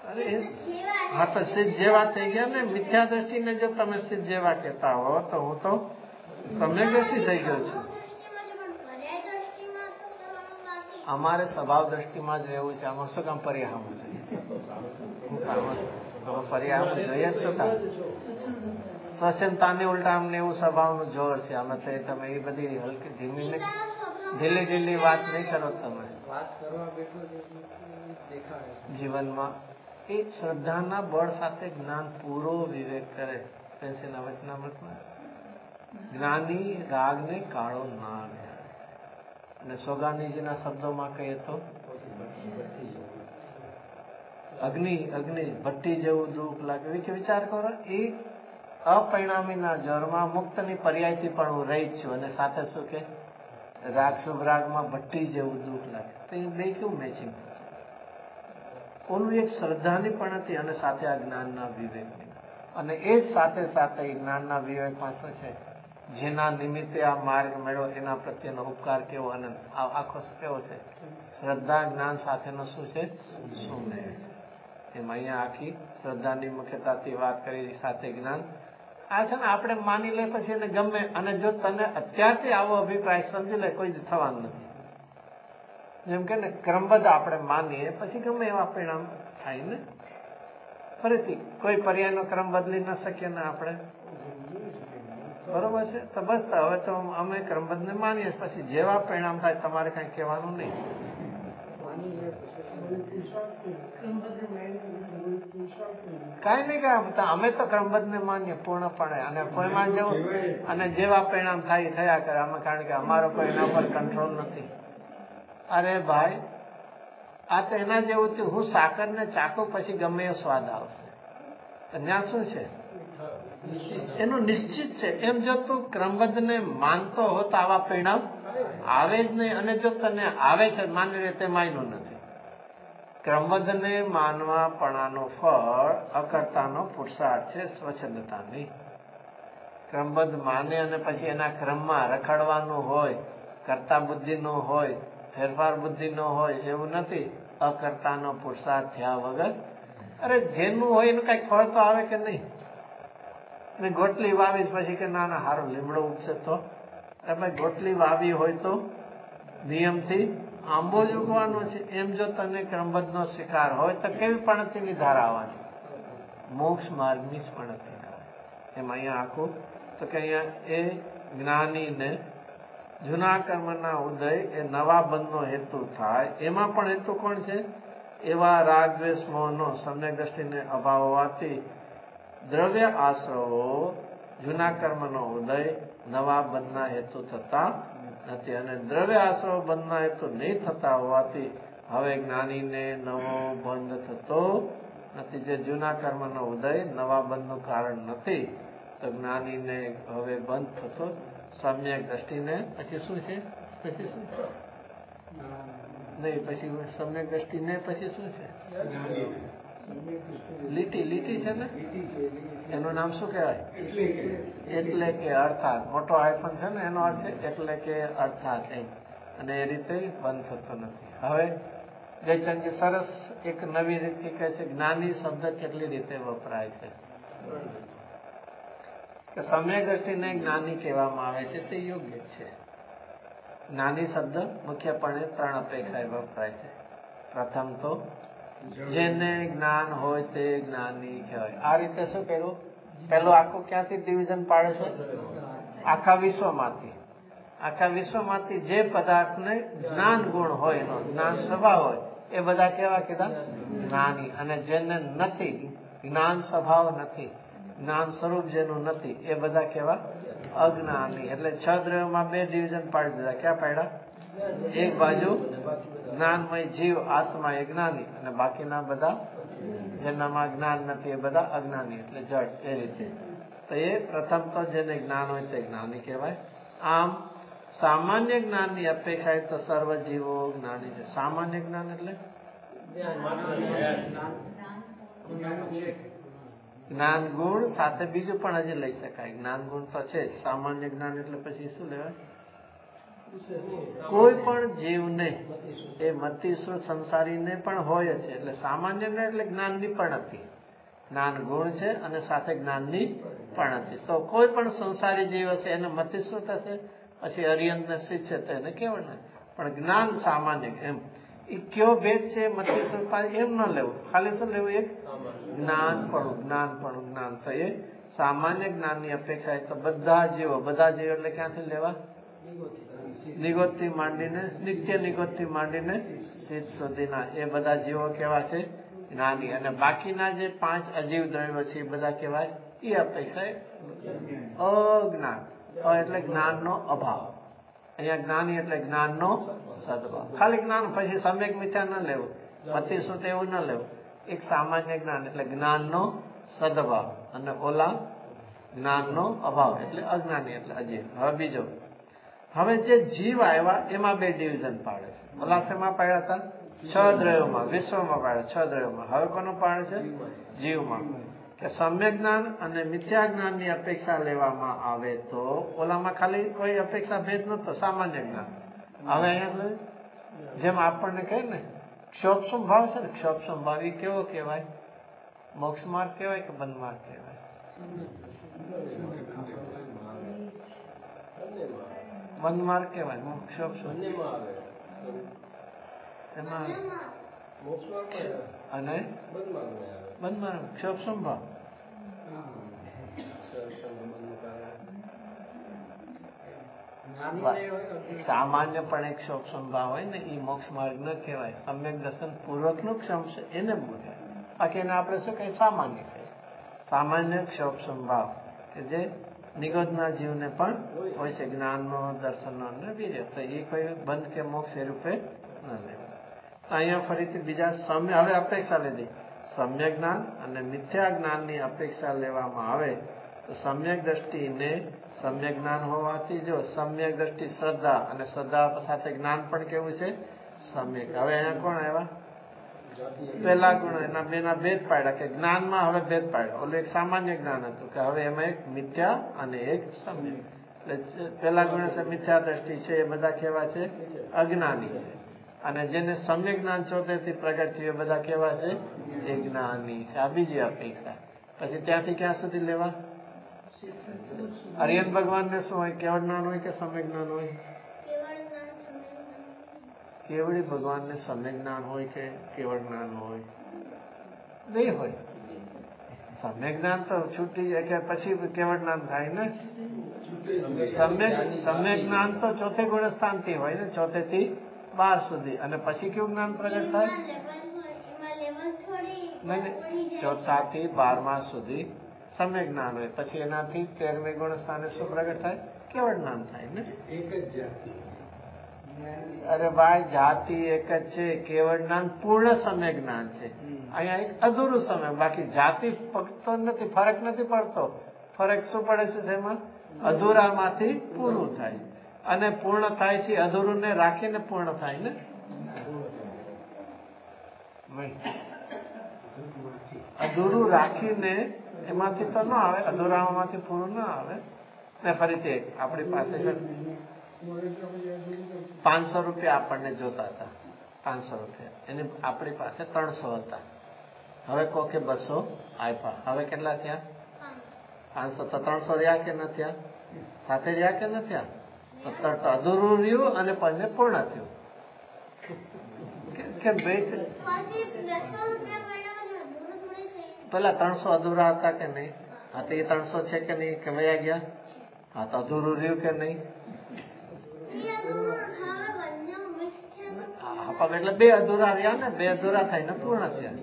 હા તો સિદ્ધ જેવા થઈ ગયા ને. મિથ્યા દ્રષ્ટિને જો તમે સિદ્ધ જેવા કહેતા હો તો હું તો સમ્યક દ્રષ્ટિ થઈ ગયો છું. અમારે સ્વભાવ દ્રષ્ટિમાં જ રહેવું છે. આમાં શું કામ પર્યાહામું જોઈએ? પર્યાહામું જોઈએ શું કામ? સ્વચ્છતાની ઉલટા અમને એવું સ્વભાવનું જોર છે. અમે તો તમે એ બધી હલકી ઢીલી વાત નહીં કરો. તમે જીવનમાં એ શ્રદ્ધાના બળ સાથે જ્ઞાન પૂરો વિવેક કરે. પેન્સિલના વચનામૃતમાં જ્ઞાની રાગને કાળો ના લે. અને સોગાનીજીના શબ્દોમાં કહીએ તો અગ્નિ ભઠ્ઠી જેવું દુઃખ લાગે. વિચાર કરો, એ અપરિણામીના જોરમાં મુક્તની પર્યાયથી પણ હું રહી છું અને સાથે શું કે રાગ શુભ રાગમાં ભઠ્ઠી જેવું દુઃખ લાગે. તો એ બે કેવું મેચિંગ? ઓનું એક શ્રદ્ધાની પણ હતી અને સાથે આ જ્ઞાનના વિવેકની. અને એ સાથે સાથે જ્ઞાનના વિવેકમાં શું છે, જેના નિમિત્તે આ માર્ગ મેળવ્યો એના પ્રત્યેનો ઉપકાર કેવો અને આખો કેવો છે, શ્રદ્ધા જ્ઞાન સાથેનો શું છે, શું મેળ. એમાં અહીંયા આખી શ્રદ્ધાની મુખ્યતાથી વાત કરી, સાથે જ્ઞાન. આ છે ને આપણે માની લે પછી એને ગમે, અને જો તને અત્યારથી આવો અભિપ્રાય સમજી લે, કોઈ થવાનું નથી. જેમ કે ને ક્રમબદ્ધ આપણે માનીએ પછી ગમે એવા પરિણામ થાય ને. ફરીથી કોઈ પર્યાયનો ક્રમ બદલી ન શકીએ ને આપણે, બરોબર છે. તો બસ હવે તો અમે ક્રમબદ્ધ ને માનીએ, પછી જેવા પરિણામ થાય તમારે કઈ કહેવાનું નહીં. કઈ નહીં કે અમે તો ક્રમબદ્ધ ને માનીએ પૂર્ણપણે, અને કોઈમાં જવું અને જેવા પરિણામ થાય થયા કરે અમે, કારણ કે અમારો કોઈ એના પર કંટ્રોલ નથી. અરે ભાઈ, આ તો એના જેવું થયું, હું સાકર ને ચાકુ પછી ગમે એવો સ્વાદ આવશે. ત્યાં શું છે એનું નિશ્ચિત છે. એમ જો તું ક્રમબદ્ધ ને માનતો હો તો આવા પરિણામ આવે જ નહીં. અને જો તને આવે છે માની લે, તે માન્યું નથી. ક્રમબદ્ધ ને માનવાપણાનું ફળ અકર્તાનો પુરુષાર્થ છે, સ્વચ્છંદતાની. ક્રમબદ્ધ માને અને પછી એના ક્રમમાં રખડવાનું હોય, કર્તા બુદ્ધિ નો હોય, ફેરફાર બુદ્ધિ નો હોય, એવું નથી. અકર્તાનો પુરુષાર્થ થયા વગર, અરે જેનું હોય એનું કઈક ફળ તો આવે કે નહીં. ગોટલી વાવીશ પછી કે ના ના હારો લીમડો ઉગશે, તો ભાઈ ગોટલી વાવી હોય તો નિયમથી આંબો જ ઉગવાનો છે. એમ જો તને ક્રમબદ્ધ નો શિકાર હોય તો કેવી પણતીની ધારા આવવાની? મોક્ષ માર્ગની જ પણતી. એમ અહીંયા આખું તો કે અહીંયા એ જ્ઞાનીને જૂના કર્મના ઉદય એ નવા બંધનો હેતુ થાય. એમાં પણ હેતુ કોણ છે? એવા રાગ દ્વેષ મોહનો સમ્યક દ્રષ્ટિને અભાવ હોવાથી દ્રવ્ય આશ્રવો જૂના કર્મનો ઉદય નવા બંધના હેતુ થતા નથી. અને દ્રવ્ય આશ્રવ બંધના હેતુ નહીં થતા હોવાથી હવે જ્ઞાનીને નવો બંધ થતો નથી. જે જૂના કર્મનો ઉદય નવા બંધનું કારણ નથી, તો જ્ઞાનીને હવે બંધ થતો સમ્યક દ્રષ્ટિને પછી શું છે, પછી શું નહીં, પછી સમ્યક દ્રષ્ટિને પછી શું છે, લીટી છે ને, એનું નામ શું કહેવાય? એટલે કે અર્થાત. મોટો આઈફોન છે ને, એનો અર્થ છે એટલે કે અર્થાત એમ. અને એ રીતે બંધ થતો નથી. હવે જયચંદજી સરસ એક નવી રીતે કહે છે, જ્ઞાની શબ્દ કેટલી રીતે વપરાય છે. કે સમ્યક દ્રષ્ટિને જ્ઞાની કહેવામાં આવે છે તે યોગ્ય છે. જ્ઞાની શબ્દ મુખ્યપણે 3 અપેક્ષાએ વપરાય છે. પ્રથમ તો જેને જ્ઞાન હોય તે જ્ઞાની કહેવાય. આ રીતે શું કર્યું? પેલું આખું ક્યાંથી ડિવિઝન પાડે છે? આખા વિશ્વમાંથી જે પદાર્થને જ્ઞાન ગુણ હોય, એનો જ્ઞાન સ્વભાવ હોય, એ બધા કેવા કીધા? જ્ઞાની. અને જેને નથી, જ્ઞાન સ્વભાવ નથી, જ્ઞાન સ્વરૂપ જેનું નથી, એ બધા કેવા? અજ્ઞાની. એટલે 6 દ્રવ્યોમાં 2 ડિવિઝન પાડી દીધા. ક્યાં પાડ્યા? એક બાજુ જ્ઞાનમય જીવ આત્મા એ જ્ઞાની, અને બાકીના બધા જેનામાં જ્ઞાન નથી એ બધા અજ્ઞાની, એટલે જડ. એ રીતે તો એ પ્રથમ તો જેને જ્ઞાન હોય તે જ્ઞાની કહેવાય. આમ સામાન્ય જ્ઞાનની અપેક્ષાએ તો સર્વ જીવો જ્ઞાની છે. સામાન્ય જ્ઞાન એટલે જ્ઞાન ગુણ સાથે બીજું પણ હજી લઈ શકાય. જ્ઞાન ગુણ તો છે જ. સામાન્ય જ્ઞાન એટલે પછી શું લેવાય? કોઈ પણ જીવને એ મતિશ્રુત સંસારીને પણ હોય છે. એટલે સામાન્ય ને એટલે જ્ઞાનની પણતી, જ્ઞાન ગુણ છે અને સાથે જ્ઞાનની પણતી. તો કોઈ પણ સંસારી જીવ હશે એને મતિશ્રુત હશે, પછી અરિયંત ને સિદ્ધ છે તો એને કેવળ નહીં. પણ જ્ઞાન સામાન્ય એમ એ કયો ભેદ છે મતિશ્રુત એમ ન લેવું, ખાલી શું લેવું? એક જ્ઞાન. તો એ સામાન્ય જ્ઞાનની અપેક્ષા તો બધા જીવો એટલે ક્યાંથી લેવા? નિગોત થી માંડીને નિત્ય નિગોત થી માંડીને સિદ્ધ સુધીના એ બધા જીવો કેવા છે? જ્ઞાની. અને બાકીના જે 5 અજીવ દ્રવ્યો છે એ બધા કેવાય? એ અપેક્ષા અજ્ઞાન. એટલે જ્ઞાનનો અભાવ. અહીંયા જ્ઞાની એટલે જ્ઞાનનો સદભાવ. ખાલી જ્ઞાન, પછી સમ્યક મિથ્યા ન લેવું, મતિશ્રુત એવું ન લેવું. એક સામાન્ય જ્ઞાન એટલે જ્ઞાનનો સદભાવ, અને ઓલા જ્ઞાનનો અભાવ એટલે અજ્ઞાની એટલે અજીવ. હવે બીજો, હવે જે જીવ આવ્યા એમાં 2 ડિવિઝન પાડે છે. ઓલા શેમાં પાડ્યા હતા? 6 દ્રવ્યોમાં, વિશ્વમાં પાડ્યા 6 દ્રવ્યોમાં. હવે કોનો પાડે છે? જીવમાં. કે સમ્યક જ્ઞાન અને મિથ્યા જ્ઞાનની અપેક્ષા લેવામાં આવે તો ઓલામાં ખાલી કોઈ અપેક્ષા ભેદ નતો, સામાન્ય જ્ઞાન. હવે અહીંયા જેમ આપણને કહે ને ક્ષોભ ભાવ છે ને, ક્ષોભ ભાવ એ કેવો કહેવાય? મોક્ષ માર્ગ કહેવાય કે બંધ માર્ગ કહેવાય? બંધ માર્ગ કહેવાય. ક્ષોભ એમાં અને બંધ માર્ગ ક્ષોભ સંભાવ. સામાન્યપણે ક્ષોભ સંભાવ હોય ને એ મોક્ષ માર્ગ ન કહેવાય. સમ્યક દર્શન પૂર્વક નું ક્ષમ છે એને બોલાય. બાકી એને આપણે શું કહીએ? સામાન્ય કહીએ. સામાન્ય ક્ષોભ સંભાવ કે જે નિગોદના જીવને પણ હોય છે, જ્ઞાનનો, દર્શનનો અને વીર્ય. તો એ કોઈ બંધ કે મોક્ષ એ રૂપે ન લેવાય. તો અહીંયા ફરીથી બીજા હવે અપેક્ષા લીધી. સમ્યક જ્ઞાન અને મિથ્યા જ્ઞાનની અપેક્ષા લેવામાં આવે તો સમ્યક દ્રષ્ટિને સમ્યક જ્ઞાન હોવાથી જો સમ્યક દ્રષ્ટિ શ્રદ્ધા, અને શ્રદ્ધા સાથે જ્ઞાન પણ કેવું છે? સમ્યક. હવે અહીંયા કોણ આવ્યા? પેલા ગુણ. એના બેના ભેદ પાડ્યા કે જ્ઞાનમાં હવે ભેદ પાડ્યા. ઓલું એક સામાન્ય જ્ઞાન હતું કે હવે એમાં એક મિથ્યા અને એક સમ્યક. એટલે પેલા ગુણ છે મિથ્યા દ્રષ્ટિ છે એ બધા કેવા છે? અજ્ઞાની છે. અને જેને સમ્યક જ્ઞાન ચોથેથી પ્રગટ થયું એ બધા કેવા છે? એ જ્ઞાની છે. આ બીજી અપેક્ષા. પછી ત્યાંથી ક્યાં સુધી લેવા? અરિયન ભગવાન ને શું હોય? કેવળ જ્ઞાન હોય કે સમ્યક જ્ઞાન હોય? કેવળી ભગવાન ને સમ્યક જ્ઞાન હોય કે કેવળ જ્ઞાન હોય? નહીં હોય. સમ્યક જ્ઞાન તો છૂટી જાય કે પછી કેવળ જ્ઞાન થાય ને. સમ્યક જ્ઞાન તો ચોથે ગુણ સ્થાન થી હોય ને, 4 થી 12 સુધી. અને પછી કેવું જ્ઞાન પ્રગટ થાય? નહીં, 4 થી 12 સુધી સમ્યક જ્ઞાન હોય. પછી એનાથી 13મે ગુણ સ્થાને શું પ્રગટ થાય? કેવળ જ્ઞાન થાય ને. એક જ જાતિ. અરે ભાઈ, જાતિ એક જ છે. કેવળ જ્ઞાન પૂર્ણ સમ્યક જ્ઞાન છે. અહીંયા એક અધૂરું સમ્યક. બાકી જાતિ પડતો નથી, ફરક નથી પડતો. ફરક શું પડે છે? એમાં અધૂરામાંથી પૂરું થાય, અને પૂર્ણ થાય છે અધૂરું ને રાખીને પૂર્ણ થાય ને. અધૂરું રાખીને એમાંથી તો ન આવે, અધૂરામાંથી પૂરું ન આવે ને. ફરીથી આપણી પાસે 500 રૂપિયા આપણને જોતા હતા. 500 રૂપિયા એની આપણી પાસે 300 હતા. હવે કોકે 200 આપ્યા. હવે કેટલા થયા? 500. તો 300 રહ્યા કે ન થયા? સાથે રહ્યા કે ન થયા? તો અધૂરું રહ્યું અને પછી પૂર્ણ થયું. કે ભાઈ પેલા 300 અધૂરા હતા કે નહીં? હા, તો એ 300 છે કે નહીં? કે વયા ગયા? હા, તો અધૂરું રહ્યું કે નહીં? એટલે 2 અધૂરા રહ્યા ને. 2 અધૂરા થઈને પૂર્ણ થયા.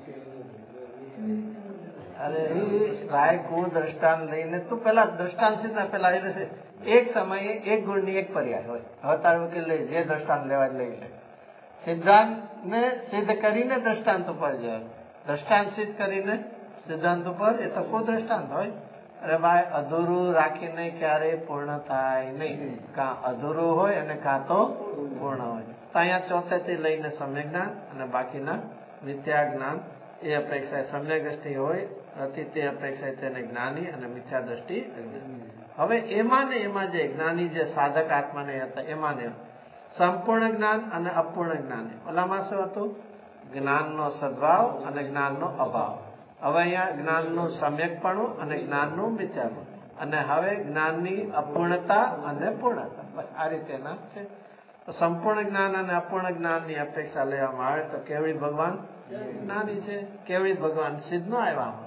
અરે ભાઈ, કોઈ દ્રષ્ટાંત લઈને તું પેલા દ્રષ્ટાંત છે પેલા એક સમયે એક ગુણની એક પર્યાય હોય. હવે તારું કે લઈ જે દ્રષ્ટાંત લેવા લઈ લે. સિદ્ધાંત ને સિદ્ધ કરીને દ્રષ્ટાંત ઉપર જાય. દ્રષ્ટાંત સિદ્ધ કરીને સિદ્ધાંત ઉપર, એ તો કોઈ દ્રષ્ટાંત હોય. અરે ભાઈ, અધૂરું રાખીને ક્યારેય પૂર્ણ થાય નહીં. કાં અધૂરું હોય અને કાં તો પૂર્ણ હોય. તો અહીંયા ચોથેથી લઈને સમ્યક જ્ઞાન અને બાકીના મિથ્યા જ્ઞાન એ અપેક્ષા સમ્યક દ્રષ્ટિ હોય હતી તે અપેક્ષા તેને જ્ઞાની, અને મિથ્યા દ્રષ્ટિ. હવે એમાં ને એમાં જે જ્ઞાની જે સાધક આત્માને હતા એમાં ને સંપૂર્ણ જ્ઞાન અને અપૂર્ણ જ્ઞાન, ઓલામાં શું હતું? જ્ઞાનનો સદભાવ અને જ્ઞાનનો અભાવ. હવે અહીંયા જ્ઞાનનું સમ્યકપણું અને જ્ઞાનનું મિથ્યાપણું, અને હવે જ્ઞાનની અપૂર્ણતા અને પૂર્ણતા. બસ આ રીતેના છે. તો સંપૂર્ણ જ્ઞાન અને અપૂર્ણ જ્ઞાનની અપેક્ષા લેવામાં આવે તો કેવળી ભગવાન જ્ઞાની છે. કેવળી ભગવાન સિદ્ધ નો આવ્યા.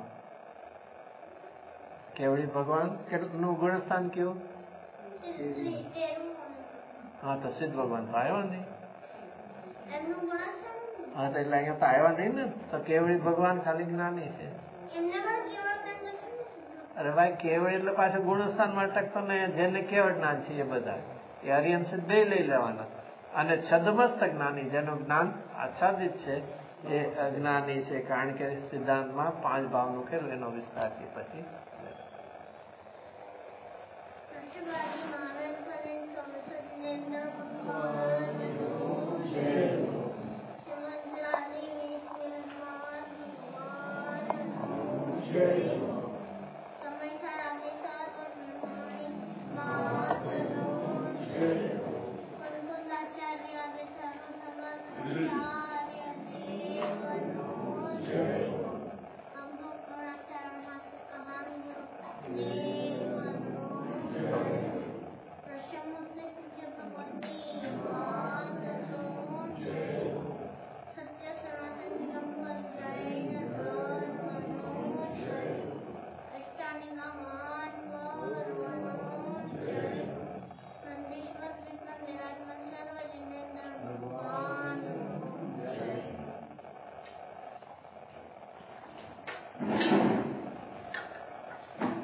કેવળી ભગવાન કેટલું ગુણસ્થાન કયું? હા, તો સિદ્ધ ભગવાન તો આવ્યા નહીં. હા, તો એટલે અહીંયા તો આવ્યા નહીં ને. તો કેવળી ભગવાન ખાલી જ્ઞાની છે. અરે ભાઈ, કેવળ એટલે પાછું ગુણસ્થાન માં અટકતો ને. જેને કેવળ જ્ઞાન છે એ બધા એ હરિયન સિદ્ધ બે લઈ લેવાના. અને છદમસ્ત જ્ઞાની જેનું જ્ઞાન આચ્છાદિત છે એ અજ્ઞાની છે. કારણ કે સિદ્ધાંતમાં 5 ભાવનું ખેલું એનો વિસ્તાર છે. પછી